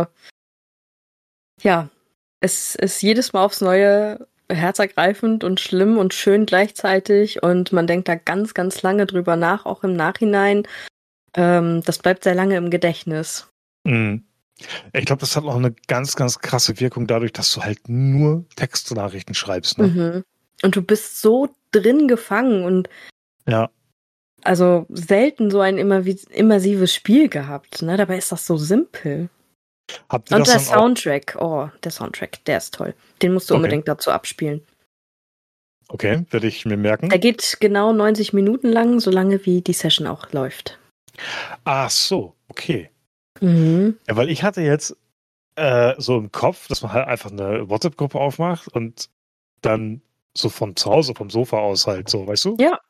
ja, es ist jedes Mal aufs Neue herzergreifend und schlimm und schön gleichzeitig und man denkt da ganz, ganz lange drüber nach, auch im Nachhinein. Ähm, das bleibt sehr lange im Gedächtnis. Mhm. Ich glaube, das hat auch eine ganz, ganz krasse Wirkung dadurch, dass du halt nur Textnachrichten schreibst. Ne? Mhm. Und du bist so drin gefangen und Ja. also selten so ein immervi- immersives Spiel gehabt. Ne? Dabei ist das so simpel. Habt ihr Und das der dann auch? Soundtrack, oh, der Soundtrack, der ist toll. Den musst du Okay. unbedingt dazu abspielen. Okay, werde ich mir merken. Der geht genau neunzig Minuten lang, so lange wie die Session auch läuft. Ach so, okay. Mhm. Ja, weil ich hatte jetzt äh, so im Kopf, dass man halt einfach eine WhatsApp-Gruppe aufmacht und dann so von zu Hause, vom Sofa aus halt so, weißt du? Ja.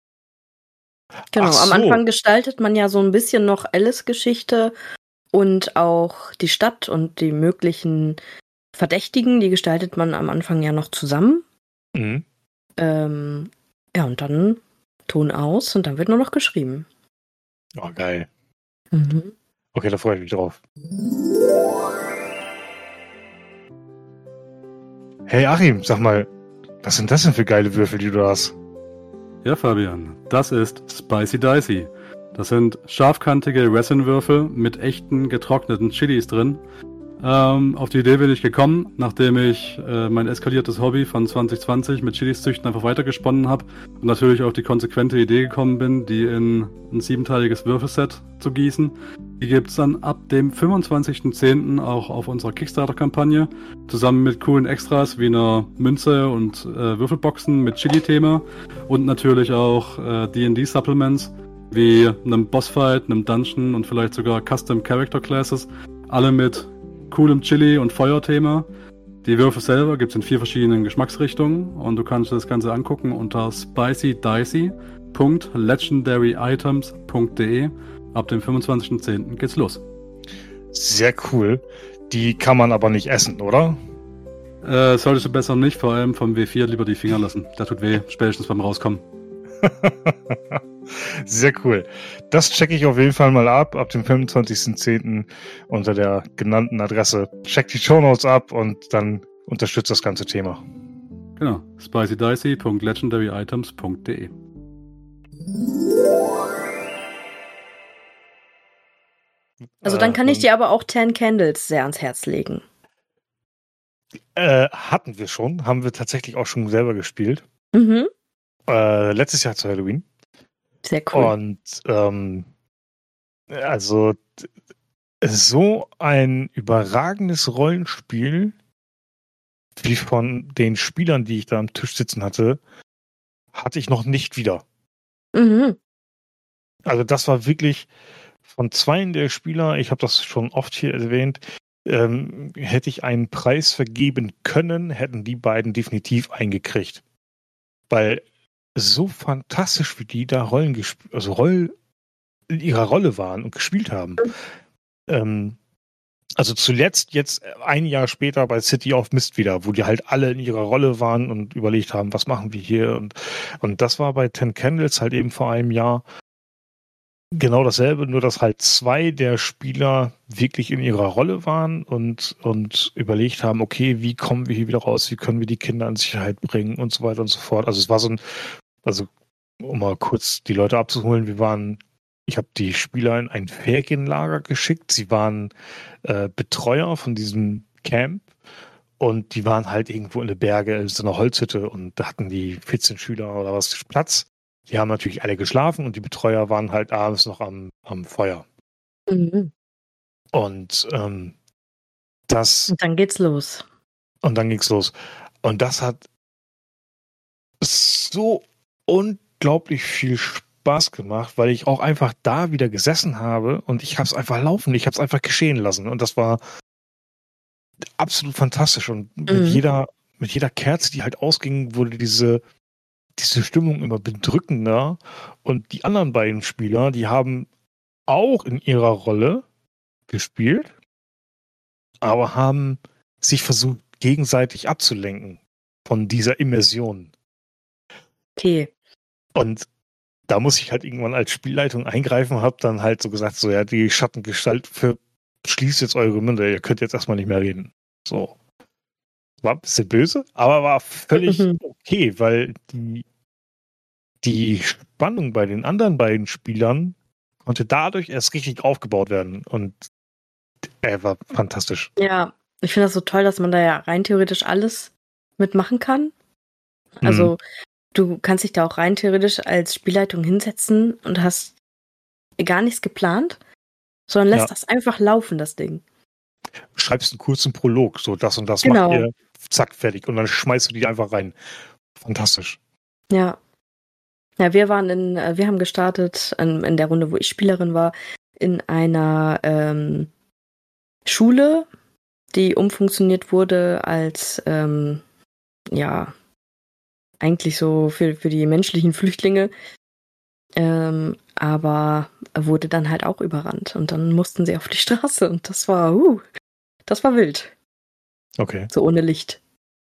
Genau, Ach am so. Anfang gestaltet man ja so ein bisschen noch Alice-Geschichte und auch die Stadt und die möglichen Verdächtigen, die gestaltet man am Anfang ja noch zusammen. Mhm. Ähm, ja, und dann Ton aus und dann wird nur noch geschrieben. Oh, geil. Mhm. Okay, da freue ich mich drauf. Hey Achim, sag mal, was sind das denn für geile Würfel, die du hast? Ja, Fabian, das ist Spicy Dicey. Das sind scharfkantige Resin-Würfel mit echten getrockneten Chilis drin. Ähm, auf die Idee bin ich gekommen, nachdem ich äh, mein eskaliertes Hobby von zwanzig zwanzig mit Chilis züchten einfach weitergesponnen habe und natürlich auf die konsequente Idee gekommen bin, die in ein siebenteiliges Würfelset zu gießen. Die gibt's dann ab dem fünfundzwanzigsten zehnten auch auf unserer Kickstarter-Kampagne, zusammen mit coolen Extras wie einer Münze und äh, Würfelboxen mit Chili-Thema und natürlich auch äh, D and D-Supplements wie einem Bossfight, einem Dungeon und vielleicht sogar Custom Character Classes, alle mit coolem Chili- und Feuerthema. Die Würfel selber gibt es in vier verschiedenen Geschmacksrichtungen und du kannst das Ganze angucken unter spicy dicey punkt legendary items punkt de. Ab dem fünfundzwanzigsten zehnten geht's los. Sehr cool. Die kann man aber nicht essen, oder? Äh, solltest du besser nicht, vor allem vom W vier lieber die Finger lassen. Der tut weh, spätestens beim Rauskommen. Sehr cool. Das checke ich auf jeden Fall mal ab, ab dem fünfundzwanzigsten zehnten unter der genannten Adresse. Check die Shownotes ab und dann unterstützt das ganze Thema. Genau, spicy dicey punkt legendary items punkt de. Also dann kann äh, ich dir aber auch Ten Candles sehr ans Herz legen. Äh, hatten wir schon, haben wir tatsächlich auch schon selber gespielt. Mhm. Äh, letztes Jahr zu Halloween. Sehr cool. Und ähm, also so ein überragendes Rollenspiel wie von den Spielern, die ich da am Tisch sitzen hatte, hatte ich noch nicht wieder. Mhm. Also das war wirklich von zweien der Spieler, ich habe das schon oft hier erwähnt, ähm, hätte ich einen Preis vergeben können, hätten die beiden definitiv eingekriegt. Weil so fantastisch, wie die da Rollen gespielt, also Roll in ihrer Rolle waren und gespielt haben. Ähm, also zuletzt jetzt ein Jahr später bei City of Mist wieder, wo die halt alle in ihrer Rolle waren und überlegt haben, was machen wir hier? Und, und das war bei Ten Candles halt eben vor einem Jahr genau dasselbe, nur dass halt zwei der Spieler wirklich in ihrer Rolle waren und, und überlegt haben, okay, wie kommen wir hier wieder raus, wie können wir die Kinder in Sicherheit bringen und so weiter und so fort. Also es war so ein, also um mal kurz die Leute abzuholen, wir waren, ich habe die Spieler in ein Ferienlager geschickt, sie waren äh, Betreuer von diesem Camp und die waren halt irgendwo in den Bergen in so einer Holzhütte und da hatten die vierzehn Schüler oder was Platz. Die haben natürlich alle geschlafen und die Betreuer waren halt abends noch am, am Feuer. Mhm. Und ähm, das... Und dann geht's los. Und dann ging's los. Und das hat so unglaublich viel Spaß gemacht, weil ich auch einfach da wieder gesessen habe und ich habe es einfach laufen, ich habe es einfach geschehen lassen. Und das war absolut fantastisch. Und mit Mhm. jeder, mit jeder Kerze, die halt ausging, wurde diese diese Stimmung immer bedrückender und die anderen beiden Spieler, die haben auch in ihrer Rolle gespielt, aber haben sich versucht, gegenseitig abzulenken von dieser Immersion. Okay. Und da muss ich halt irgendwann als Spielleitung eingreifen und habe dann halt so gesagt, so ja, die Schattengestalt für schließt jetzt eure Münder, ihr könnt jetzt erstmal nicht mehr reden. So. War ein bisschen böse, aber war völlig Mhm. okay, weil die Die Spannung bei den anderen beiden Spielern konnte dadurch erst richtig aufgebaut werden und er war fantastisch. Ja, ich finde das so toll, dass man da ja rein theoretisch alles mitmachen kann. Also Mhm. du kannst dich da auch rein theoretisch als Spielleitung hinsetzen und hast gar nichts geplant, sondern lässt Ja. das einfach laufen, das Ding. Schreibst einen kurzen Prolog, so das und das Genau. macht ihr, zack, fertig. Und dann schmeißt du die einfach rein. Fantastisch. Ja. Ja, wir waren in, äh, wir haben gestartet in, in der Runde, wo ich Spielerin war, in einer ähm, Schule, die umfunktioniert wurde als, ähm, ja, eigentlich so für, für die menschlichen Flüchtlinge, ähm, aber wurde dann halt auch überrannt und dann mussten sie auf die Straße und das war, uh, das war wild. Okay. So ohne Licht.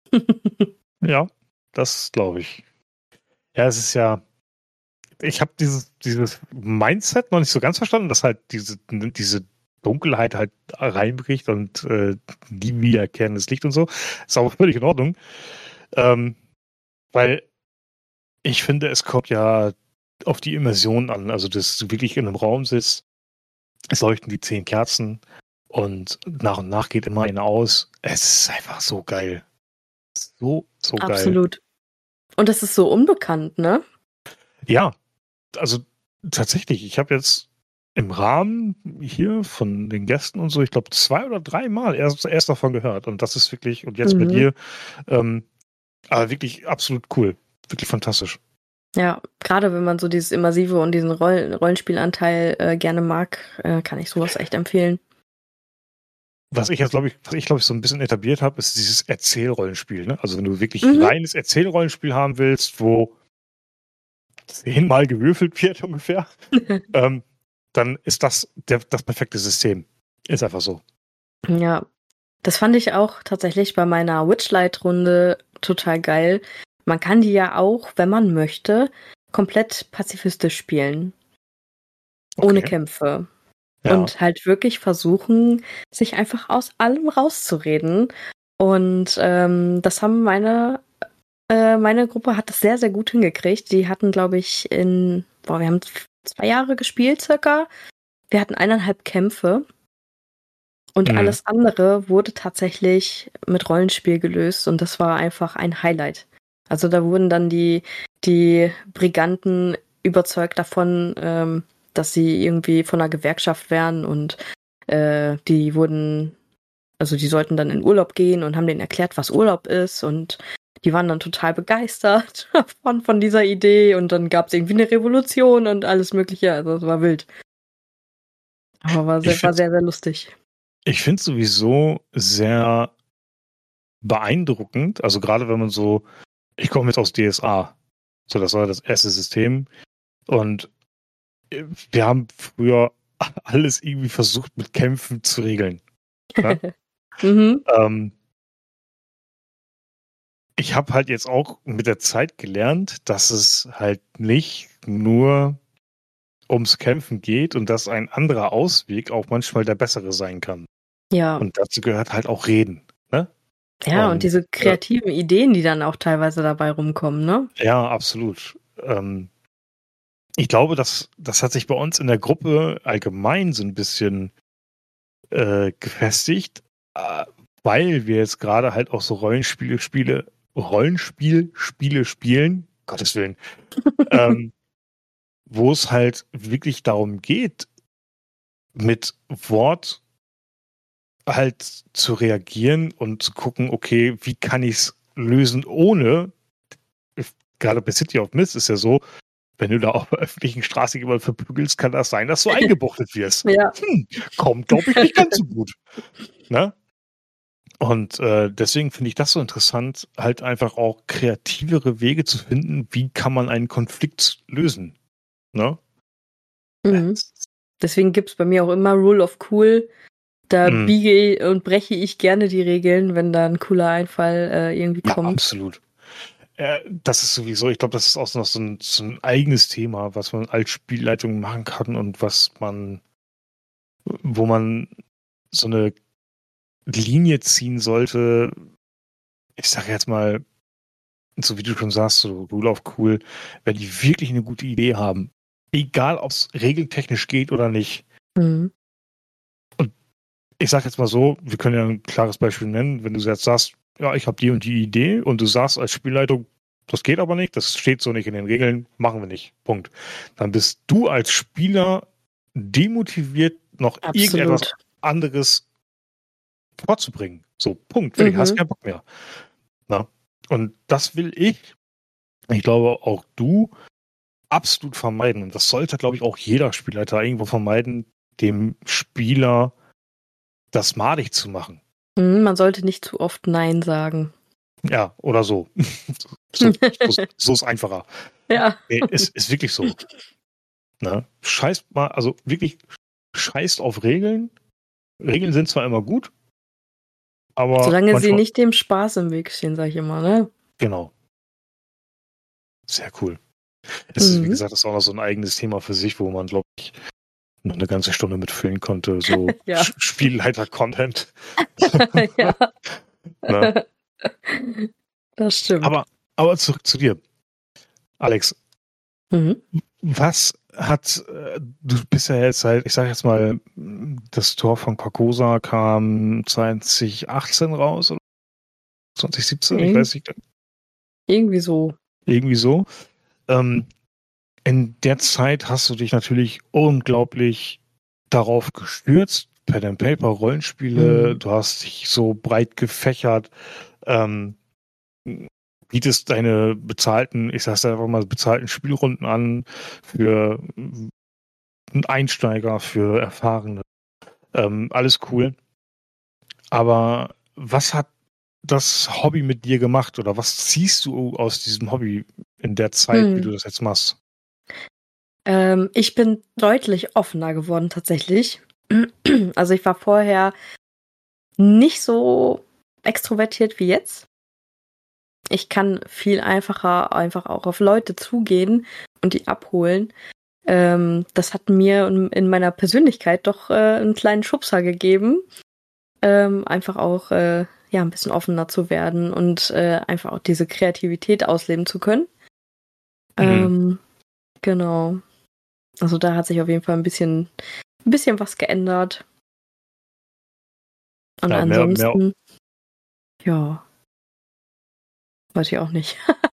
Ja, das glaube ich. Ja, es ist ja, ich habe dieses, dieses Mindset noch nicht so ganz verstanden, dass halt diese, diese Dunkelheit halt reinbricht und äh, die wiederkehren das Licht und so. Ist aber völlig in Ordnung. Ähm, weil ich finde, es kommt ja auf die Immersion an. Also, dass du wirklich in einem Raum sitzt, es leuchten die zehn Kerzen und nach und nach geht immer eine aus. Es ist einfach so geil. So, so geil. Absolut. Und das ist so unbekannt, ne? Ja, also tatsächlich, ich habe jetzt im Rahmen hier von den Gästen und so, ich glaube, zwei oder dreimal erst, erst davon gehört. Und das ist wirklich, und jetzt Mhm. mit dir, ähm, aber wirklich absolut cool. Wirklich fantastisch. Ja, gerade wenn man so dieses Immersive und diesen Roll- Rollenspielanteil äh, gerne mag, äh, kann ich sowas echt empfehlen. Was ich jetzt, glaube ich, was ich, glaube ich, so ein bisschen etabliert habe, ist dieses Erzählrollenspiel. Ne? Also wenn du wirklich Mhm. reines Erzählrollenspiel haben willst, wo zehnmal gewürfelt wird ungefähr, ähm, dann ist das der, das perfekte System. Ist einfach so. Ja, das fand ich auch tatsächlich bei meiner Witchlight-Runde total geil. Man kann die ja auch, wenn man möchte, komplett pazifistisch spielen. Ohne Okay. Kämpfe. Ja. Und halt wirklich versuchen, sich einfach aus allem rauszureden Und ähm, das haben meine, äh, meine Gruppe hat das sehr, sehr gut hingekriegt. Die hatten, glaube ich, in, boah, wir haben zwei Jahre gespielt circa. Wir hatten eineinhalb Kämpfe. Und mhm. alles andere wurde tatsächlich mit Rollenspiel gelöst. Und das war einfach ein Highlight. Also da wurden dann die, die Briganten überzeugt davon, ähm, dass sie irgendwie von einer Gewerkschaft wären und äh, die wurden, also die sollten dann in Urlaub gehen und haben denen erklärt, was Urlaub ist und die waren dann total begeistert von, von dieser Idee und dann gab es irgendwie eine Revolution und alles mögliche, also es war wild. Aber war sehr, war sehr, sehr lustig. Ich finde es sowieso sehr beeindruckend, also gerade wenn man so, ich komme jetzt aus D S A, so das war das erste System und wir haben früher alles irgendwie versucht mit Kämpfen zu regeln. Ne? mhm. ähm, ich habe halt jetzt auch mit der Zeit gelernt, dass es halt nicht nur ums Kämpfen geht und dass ein anderer Ausweg auch manchmal der bessere sein kann. Ja. Und dazu gehört halt auch Reden. Ne? Ja, und, und diese kreativen äh, Ideen, die dann auch teilweise dabei rumkommen, ne? Ja, absolut. Ähm, Ich glaube, das, das hat sich bei uns in der Gruppe allgemein so ein bisschen äh, gefestigt, äh, weil wir jetzt gerade halt auch so Rollenspiele, Spiele, Rollenspielspiele spielen, Gottes Willen, ähm, wo es halt wirklich darum geht, mit Wort halt zu reagieren und zu gucken, okay, wie kann ich es lösen, ohne, gerade bei City of Mist ist ja so, wenn du da auf der öffentlichen Straße jemanden verprügelst, kann das sein, dass du eingebuchtet wirst. Ja. Hm, kommt, glaube ich, nicht ganz so gut. Ne? Und äh, deswegen finde ich das so interessant, halt einfach auch kreativere Wege zu finden, wie kann man einen Konflikt lösen. Ne? Mhm. Deswegen gibt es bei mir auch immer Rule of Cool. Da mhm. biege und breche ich gerne die Regeln, wenn da ein cooler Einfall äh, irgendwie ja, kommt. Absolut. Das ist sowieso, ich glaube, das ist auch noch so ein, so ein eigenes Thema, was man als Spielleitung machen kann und was man, wo man so eine Linie ziehen sollte. Ich sage jetzt mal, so wie du schon sagst, so Rule of Cool, wenn die wirklich eine gute Idee haben, egal ob es regeltechnisch geht oder nicht. Mhm. Und ich sage jetzt mal so, wir können ja ein klares Beispiel nennen, wenn du jetzt sagst, ja, ich habe die und die Idee und du sagst als Spielleitung, das geht aber nicht, das steht so nicht in den Regeln, machen wir nicht. Punkt. Dann bist du als Spieler demotiviert, noch Absolut. irgendetwas anderes vorzubringen. So, Punkt. Fertig, mhm. hast keinen Bock mehr. Na? Und das will ich, ich glaube auch du, absolut vermeiden. Und das sollte, glaube ich, auch jeder Spielleiter irgendwo vermeiden, dem Spieler das madig zu machen. Man sollte nicht zu oft Nein sagen. Ja, oder so. so, so, so ist einfacher. Ja. Nee, ist, ist wirklich so. Ne? Scheißt mal, also wirklich scheißt auf Regeln. Regeln sind zwar immer gut, aber. Solange manchmal, sie nicht dem Spaß im Weg stehen, sag ich immer, ne? Genau. Sehr cool. Es mhm. ist, wie gesagt, das ist auch noch so ein eigenes Thema für sich, wo man, glaube ich, noch eine ganze Stunde mitfüllen konnte. So ja. Spielleiter-Content. ja. Ne? Das stimmt. Aber, aber zurück zu dir. Alex, mhm. was hat, du bist ja jetzt halt, ich sag jetzt mal, das Tor von Carcosa kam zwanzig achtzehn raus oder zwanzig siebzehn, mhm. ich weiß nicht. Irgendwie so. Irgendwie so. Ähm, in der Zeit hast du dich natürlich unglaublich darauf gestürzt, Pen and Paper, Rollenspiele, mhm. du hast dich so breit gefächert, ähm, bietest deine bezahlten, ich sag's einfach mal, bezahlten Spielrunden an für einen Einsteiger, für Erfahrene. Ähm, alles cool. Aber was hat das Hobby mit dir gemacht oder was ziehst du aus diesem Hobby in der Zeit, hm. wie du das jetzt machst? Ähm, ich bin deutlich offener geworden tatsächlich. Also ich war vorher nicht so extrovertiert wie jetzt. Ich kann viel einfacher einfach auch auf Leute zugehen und die abholen. Ähm, das hat mir in meiner Persönlichkeit doch äh, einen kleinen Schubser gegeben. Ähm, einfach auch, äh, ja, ein bisschen offener zu werden und äh, einfach auch diese Kreativität ausleben zu können. Mhm. Ähm, genau. Also da hat sich auf jeden Fall ein bisschen, ein bisschen was geändert. Und ja, ansonsten, mehr, mehr. ja, weiß ich auch nicht.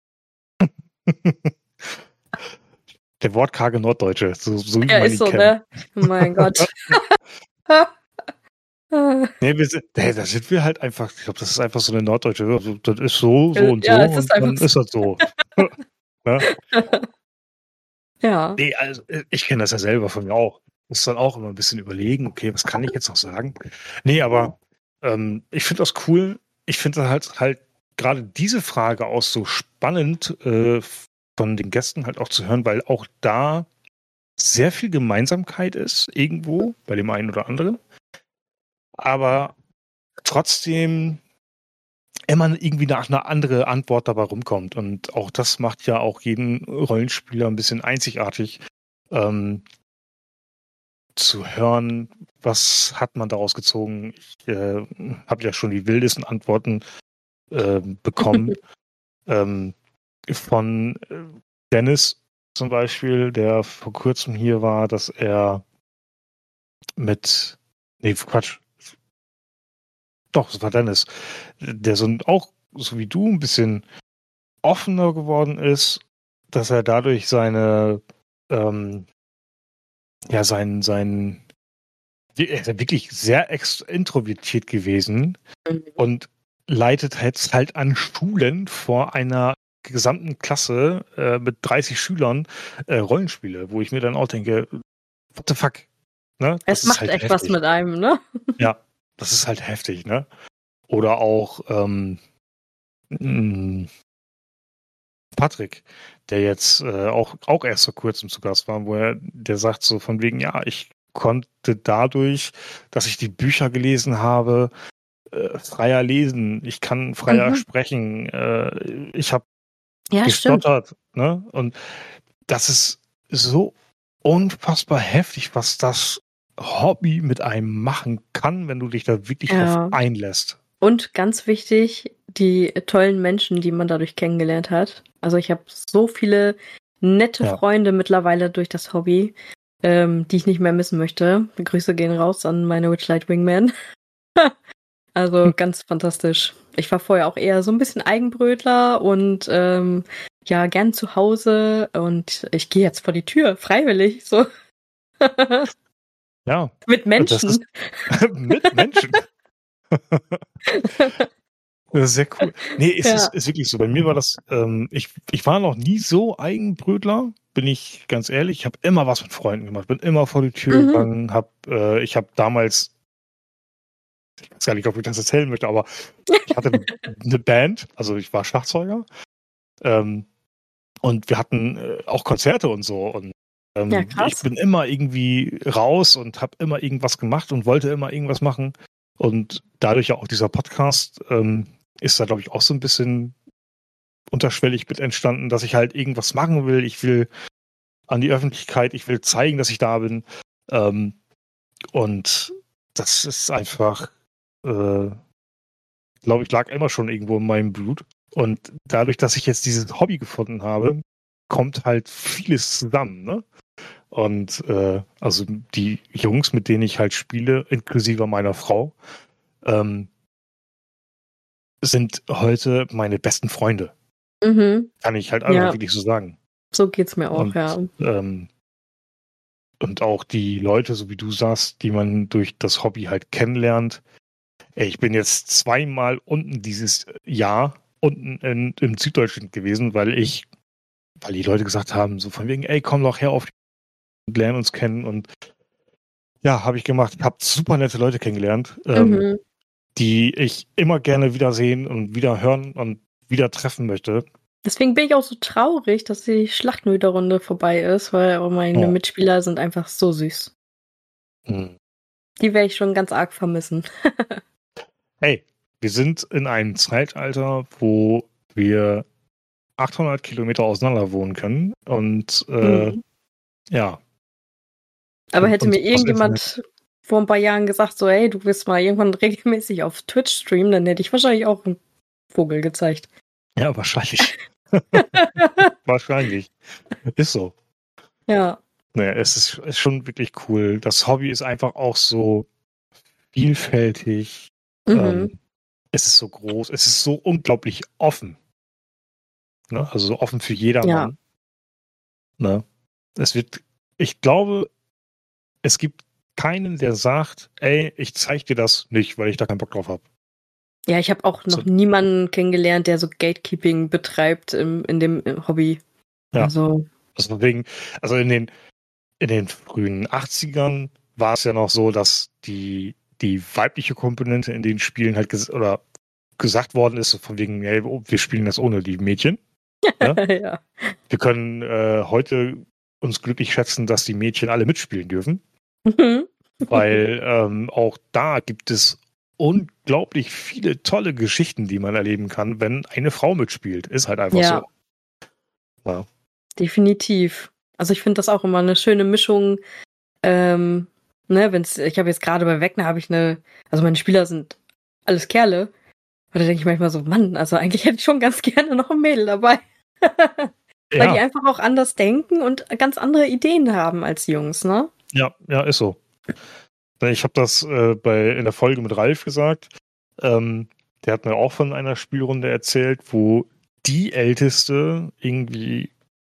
Der wortkarge Norddeutsche, so, so wie ja, man ist ihn so, kennt. Ne? Mein Gott. nee, wir sind, nee, da sind wir halt einfach, ich glaube, das ist einfach so eine Norddeutsche, also, das ist so, so und ja, so es ist und dann so. ist das so. ja. ja. Nee, also ich kenne das ja selber von mir auch. Muss dann auch immer ein bisschen überlegen, okay, was kann ich jetzt noch sagen? Nee, aber ähm, ich finde das cool. Ich finde halt halt gerade diese Frage auch so spannend äh, von den Gästen halt auch zu hören, weil auch da sehr viel Gemeinsamkeit ist irgendwo bei dem einen oder anderen. Aber trotzdem immer irgendwie nach einer andere Antwort dabei rumkommt. Und auch das macht ja auch jeden Rollenspieler ein bisschen einzigartig. Ähm, zu hören, was hat man daraus gezogen. Ich äh, habe ja schon die wildesten Antworten äh, bekommen. ähm, von Dennis zum Beispiel, der vor kurzem hier war, dass er mit, nee, Quatsch, doch, es war Dennis, der so auch, so wie du, ein bisschen offener geworden ist, dass er dadurch seine, ähm, ja, sein, sein, er ist ja wirklich sehr introvertiert gewesen mhm. und leitet jetzt halt an Schulen vor einer gesamten Klasse äh, mit dreißig Schülern äh, Rollenspiele, wo ich mir dann auch denke, what the fuck? Ne? Es das macht ist halt echt heftig. was mit einem, ne? Ja, das ist halt heftig, ne? Oder auch ähm, Patrick, der jetzt äh, auch, auch erst vor kurzem zu Gast war, wo er, der sagt so von wegen, ja, ich konnte dadurch, dass ich die Bücher gelesen habe, äh, freier lesen, ich kann freier mhm. sprechen, äh, ich habe ja, gestottert, ne? Und das ist so unfassbar heftig, was das Hobby mit einem machen kann, wenn du dich da wirklich ja. drauf einlässt. Und ganz wichtig, die tollen Menschen, die man dadurch kennengelernt hat. Also ich habe so viele nette ja. Freunde mittlerweile durch das Hobby, ähm, die ich nicht mehr missen möchte. Grüße gehen raus an meine Witchlight Wingman. Also hm. ganz fantastisch. Ich war vorher auch eher so ein bisschen Eigenbrötler und ähm, ja, gern zu Hause und ich gehe jetzt vor die Tür, freiwillig, so. Ja. Mit Menschen. Ist, mit Menschen. Das ist sehr cool. Nee, es ja. ist, ist wirklich so. Bei mir war das, ähm, ich, ich war noch nie so Eigenbrötler, bin ich ganz ehrlich. Ich habe immer was mit Freunden gemacht, bin immer vor die Tür mhm. gegangen, hab, äh, ich habe damals, ich weiß gar nicht, ob ich das erzählen möchte, aber ich hatte eine Band, also ich war Schlagzeuger, ähm, und wir hatten äh, auch Konzerte und so und ähm, ja, ich bin immer irgendwie raus und habe immer irgendwas gemacht und wollte immer irgendwas machen. Und dadurch ja auch dieser Podcast ähm, ist da, glaube ich, auch so ein bisschen unterschwellig mit entstanden, dass ich halt irgendwas machen will. Ich will an die Öffentlichkeit, ich will zeigen, dass ich da bin. Ähm, und das ist einfach, äh, glaube ich, lag immer schon irgendwo in meinem Blut. Und dadurch, dass ich jetzt dieses Hobby gefunden habe, kommt halt vieles zusammen, ne? Und äh, also die Jungs, mit denen ich halt spiele, inklusive meiner Frau, ähm, sind heute meine besten Freunde. Mhm. Kann ich halt einfach ja. wirklich so sagen. So geht's mir auch, und, ja. Ähm, und auch die Leute, so wie du sagst, die man durch das Hobby halt kennenlernt. Ey, ich bin jetzt zweimal unten dieses Jahr unten in, in Süddeutschland gewesen, weil ich, weil die Leute gesagt haben, so von wegen, ey, komm doch her auf und lernen uns kennen und ja, habe ich gemacht. Ich habe super nette Leute kennengelernt, ähm, mhm. die ich immer gerne wiedersehen und wieder hören und wieder treffen möchte. Deswegen bin ich auch so traurig, dass die Schlachtmüderrunde vorbei ist, weil meine oh. Mitspieler sind einfach so süß. Hm. Die werde ich schon ganz arg vermissen. Hey, wir sind in einem Zeitalter, wo wir achthundert Kilometer auseinander wohnen können und äh, mhm. ja. Aber hätte mir irgendjemand vor ein paar Jahren gesagt, so, hey, du wirst mal irgendwann regelmäßig auf Twitch streamen, dann hätte ich wahrscheinlich auch einen Vogel gezeigt. Ja, wahrscheinlich. Wahrscheinlich. Ist so. Ja. Naja, es ist, ist schon wirklich cool. Das Hobby ist einfach auch so vielfältig. Mhm. Ähm, es ist so groß. Es ist so unglaublich offen. Ne? Also so offen für jedermann. Ja. Ne? Es wird, ich glaube, es gibt keinen, der sagt, ey, ich zeig dir das nicht, weil ich da keinen Bock drauf habe. Ja, ich habe auch noch So. niemanden kennengelernt, der so Gatekeeping betreibt im, in dem im Hobby. Ja. Also, Also wegen, also in den, in den frühen achtzigern war es ja noch so, dass die, die weibliche Komponente in den Spielen halt ges oder gesagt worden ist, von wegen, hey, wir spielen das ohne die Mädchen. Ne? ja. Wir können äh, heute uns glücklich schätzen, dass die Mädchen alle mitspielen dürfen. Mhm. Weil ähm, auch da gibt es unglaublich viele tolle Geschichten, die man erleben kann, wenn eine Frau mitspielt. Ist halt einfach Ja. so. Ja. Definitiv. Also ich finde das auch immer eine schöne Mischung. Ähm, ne, wenn's, ich habe jetzt gerade bei Wegner habe ich eine, also meine Spieler sind alles Kerle. Und da denke ich manchmal so, Mann, also eigentlich hätte ich schon ganz gerne noch ein Mädel dabei. Weil Ja. die einfach auch anders denken und ganz andere Ideen haben als Jungs, ne? Ja, ja, ist so. Ich habe das äh, bei in der Folge mit Ralf gesagt. Ähm, der hat mir auch von einer Spielrunde erzählt, wo die Älteste irgendwie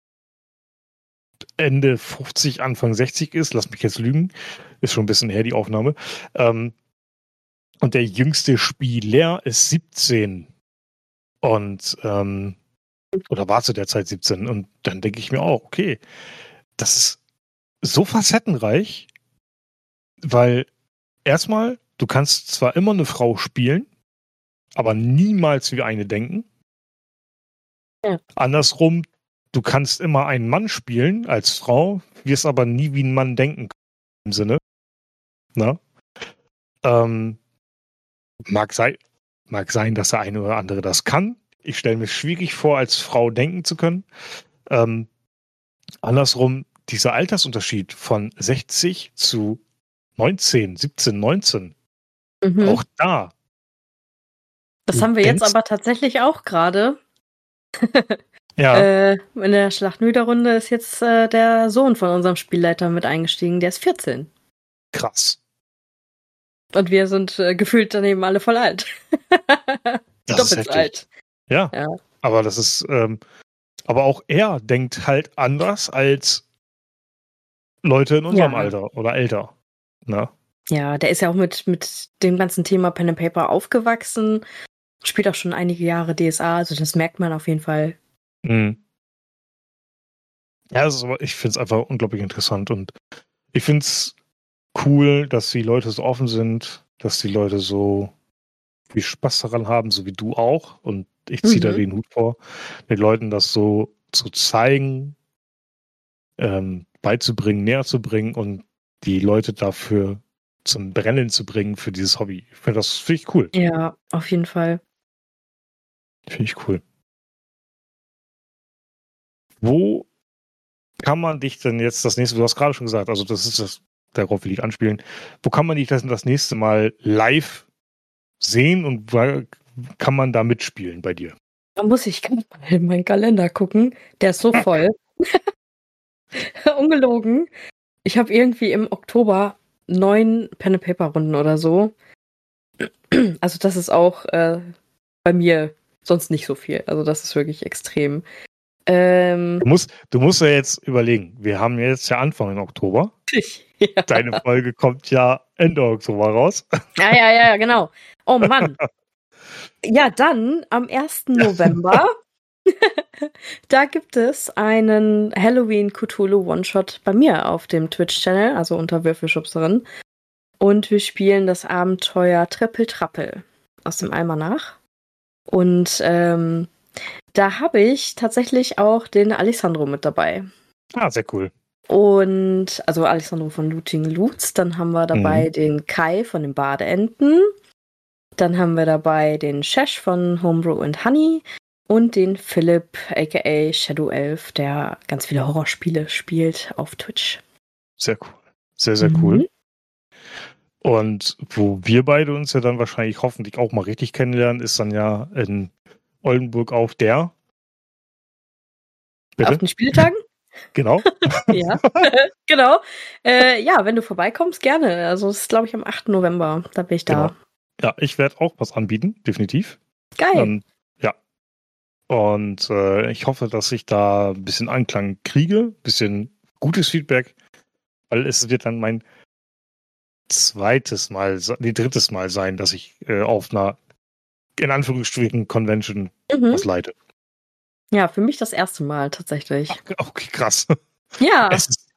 Ende fünfzig, Anfang sechzig ist. Lass mich jetzt lügen. Ist schon ein bisschen her, die Aufnahme. Ähm, und der jüngste Spieler ist siebzehn. Und ähm, oder war zu der Zeit siebzehn. Und dann denke ich mir auch, okay, das ist so facettenreich, weil erstmal, du kannst zwar immer eine Frau spielen, aber niemals wie eine denken. Ja. Andersrum, du kannst immer einen Mann spielen als Frau, wirst aber nie wie ein Mann denken im Sinne. Na? Ähm, mag, sei, mag sein, dass der eine oder andere das kann. Ich stelle mir schwierig vor, als Frau denken zu können. Ähm, andersrum, dieser Altersunterschied von sechzig zu neunzehn, siebzehn, neunzehn, Mhm. auch da. Das du haben wir jetzt denkst- aber tatsächlich auch gerade. Ja, Äh, in der Schlachtmüterrunde ist jetzt äh, der Sohn von unserem Spielleiter mit eingestiegen. Der ist vierzehn. krass. Und wir sind äh, gefühlt daneben alle voll alt. Das ist Doppelt heftig. alt. Ja, Ja. aber das ist, ähm, aber auch er denkt halt anders als Leute in unserem Ja. Alter oder älter. Na? Ja, der ist ja auch mit, mit dem ganzen Thema Pen and Paper aufgewachsen. Spielt auch schon einige Jahre D S A, also das merkt man auf jeden Fall. Mhm. Ja, das ist aber, ich finde es einfach unglaublich interessant und ich finde es cool, dass die Leute so offen sind, dass die Leute so viel Spaß daran haben, so wie du auch. Und ich ziehe da Mhm. den Hut vor, den Leuten das so zu zeigen, ähm, beizubringen, näher zu bringen und die Leute dafür zum Brennen zu bringen für dieses Hobby. Ich finde das finde ich cool. Ja, auf jeden Fall. Finde ich cool. Wo kann man dich denn jetzt das nächste, du hast gerade schon gesagt, also das ist das, darauf will ich anspielen, wo kann man dich das, das nächste Mal live sehen und wo kann man da mitspielen bei dir? Da muss ich ganz mal in meinen Kalender gucken. Der ist so voll. Ungelogen. Ich habe irgendwie im Oktober neun Pen-and-Paper-Runden oder so. Also das ist auch äh, bei mir sonst nicht so viel. Also das ist wirklich extrem. Ähm, Du musst, du musst ja jetzt überlegen, wir haben jetzt ja Anfang Oktober. ja. Deine Folge kommt ja Ende Oktober raus. ja, ja, ja, genau. Oh Mann. Ja, dann am ersten November, da gibt es einen Halloween Cthulhu One-Shot bei mir auf dem Twitch-Channel, also unter Würfelschubserin. Und wir spielen das Abenteuer Trippel Trappel aus dem Almanach. Und ähm, da habe ich tatsächlich auch den Alessandro mit dabei. Ah, sehr cool. Und, also Alessandro von Looting Loots. Dann haben wir dabei Mhm. den Kai von den Badeenten. Dann haben wir dabei den Shesh von Homebrew and Honey. Und den Philipp, aka Shadow Elf, der ganz viele Horrorspiele spielt auf Twitch. Sehr cool. Sehr, sehr Mhm. cool. Und wo wir beide uns ja dann wahrscheinlich hoffentlich auch mal richtig kennenlernen, ist dann ja in Oldenburg auf der. Bitte? Auf den Spieltagen? Genau. Ja, genau. Äh, ja, wenn du vorbeikommst, gerne. Also es ist, glaube ich, am achten November. Da bin ich da. Genau. Ja, ich werde auch was anbieten, definitiv. Geil. Dann, ja. Und äh, ich hoffe, dass ich da ein bisschen Anklang kriege, ein bisschen gutes Feedback, weil es wird dann mein zweites Mal, nee, drittes Mal sein, dass ich äh, auf einer, in Anführungsstrichen, Convention Mhm. was leite. Ja, für mich das erste Mal tatsächlich. Ach, okay, krass. Ja. Es ist,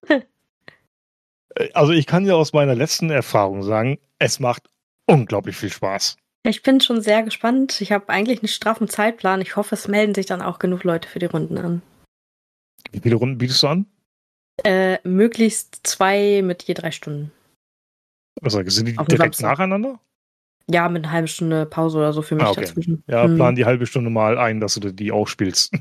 also ich kann ja aus meiner letzten Erfahrung sagen, es macht unglaublich viel Spaß. Ich bin schon sehr gespannt. Ich habe eigentlich einen straffen Zeitplan. Ich hoffe, es melden sich dann auch genug Leute für die Runden an. Wie viele Runden bietest du an? Äh, möglichst zwei mit je drei Stunden. Also sind die Auf dem direkt Samstag. nacheinander? Ja, mit einer halben Stunde Pause oder so für mich Ah, okay. dazwischen. Ja, Hm. plan die halbe Stunde mal ein, dass du die auch spielst.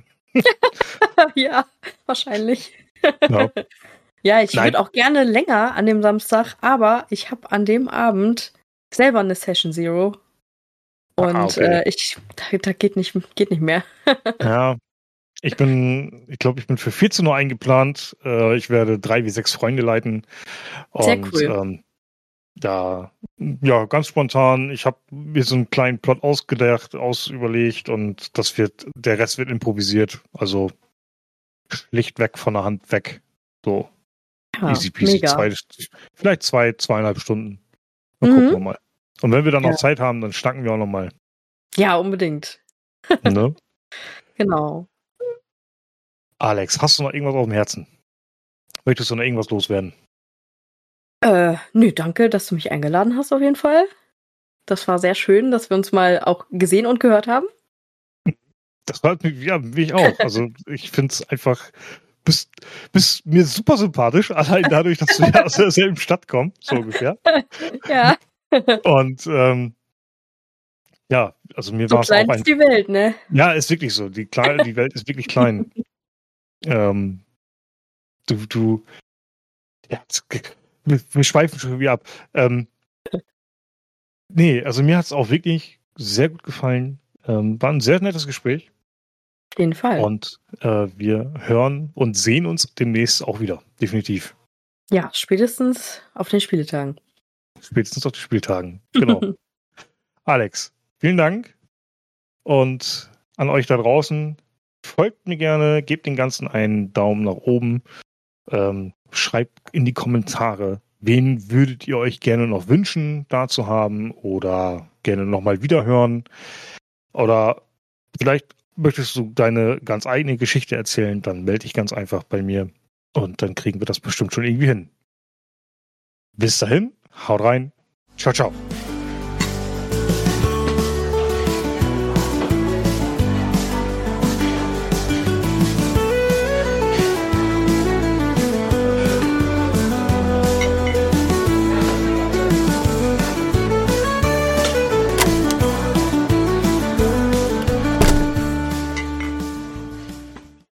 Ja, wahrscheinlich. Ja. Ja, ich Nein. würde auch gerne länger an dem Samstag, aber ich habe an dem Abend selber eine Session Zero. Und Ah, okay. äh, ich, da, da geht nicht, geht nicht mehr. Ja, ich bin, ich glaube, ich bin für vierzehn Uhr eingeplant. Äh, ich werde drei wie sechs Freunde leiten. Sehr Und cool. ähm, da, ja, ganz spontan. Ich habe mir so einen kleinen Plot ausgedacht, ausüberlegt und das wird, der Rest wird improvisiert. Also schlichtweg von der Hand weg. So. Ja, Easy peasy. mega. Zwei, vielleicht zwei, zweieinhalb Stunden. Mal Mhm. gucken wir mal. Und wenn wir dann noch Ja. Zeit haben, dann schnacken wir auch noch mal. Ja, unbedingt. Ne? Genau. Alex, hast du noch irgendwas auf dem Herzen? Möchtest du noch irgendwas loswerden? Äh, nö, danke, dass du mich eingeladen hast auf jeden Fall. Das war sehr schön, dass wir uns mal auch gesehen und gehört haben. Das freut mich, ja, mich auch. Also ich finde es einfach, bist, bist mir super sympathisch, allein dadurch, dass du ja aus derselben Stadt kommst, so ungefähr. Ja. Und ähm, ja, also mir So war es klein auch ist ein. die Welt, ne? Ja, ist wirklich so. Die, Kle die Welt ist wirklich klein. ähm, du, du, ja, wir, wir schweifen schon wieder ab. Ähm, nee, also mir hat es auch wirklich sehr gut gefallen. Ähm, war ein sehr nettes Gespräch. Auf jeden Fall. Und äh, wir hören und sehen uns demnächst auch wieder. Definitiv. Ja, spätestens auf den Spieltagen. Spätestens auf die Spieltagen. Genau. Alex, vielen Dank. Und an euch da draußen, folgt mir gerne, gebt den Ganzen einen Daumen nach oben. Ähm, schreibt in die Kommentare, wen würdet ihr euch gerne noch wünschen, da zu haben oder gerne nochmal wiederhören. Oder vielleicht möchtest du deine ganz eigene Geschichte erzählen, dann melde dich ganz einfach bei mir und dann kriegen wir das bestimmt schon irgendwie hin. Bis dahin, haut rein. Ciao, ciao.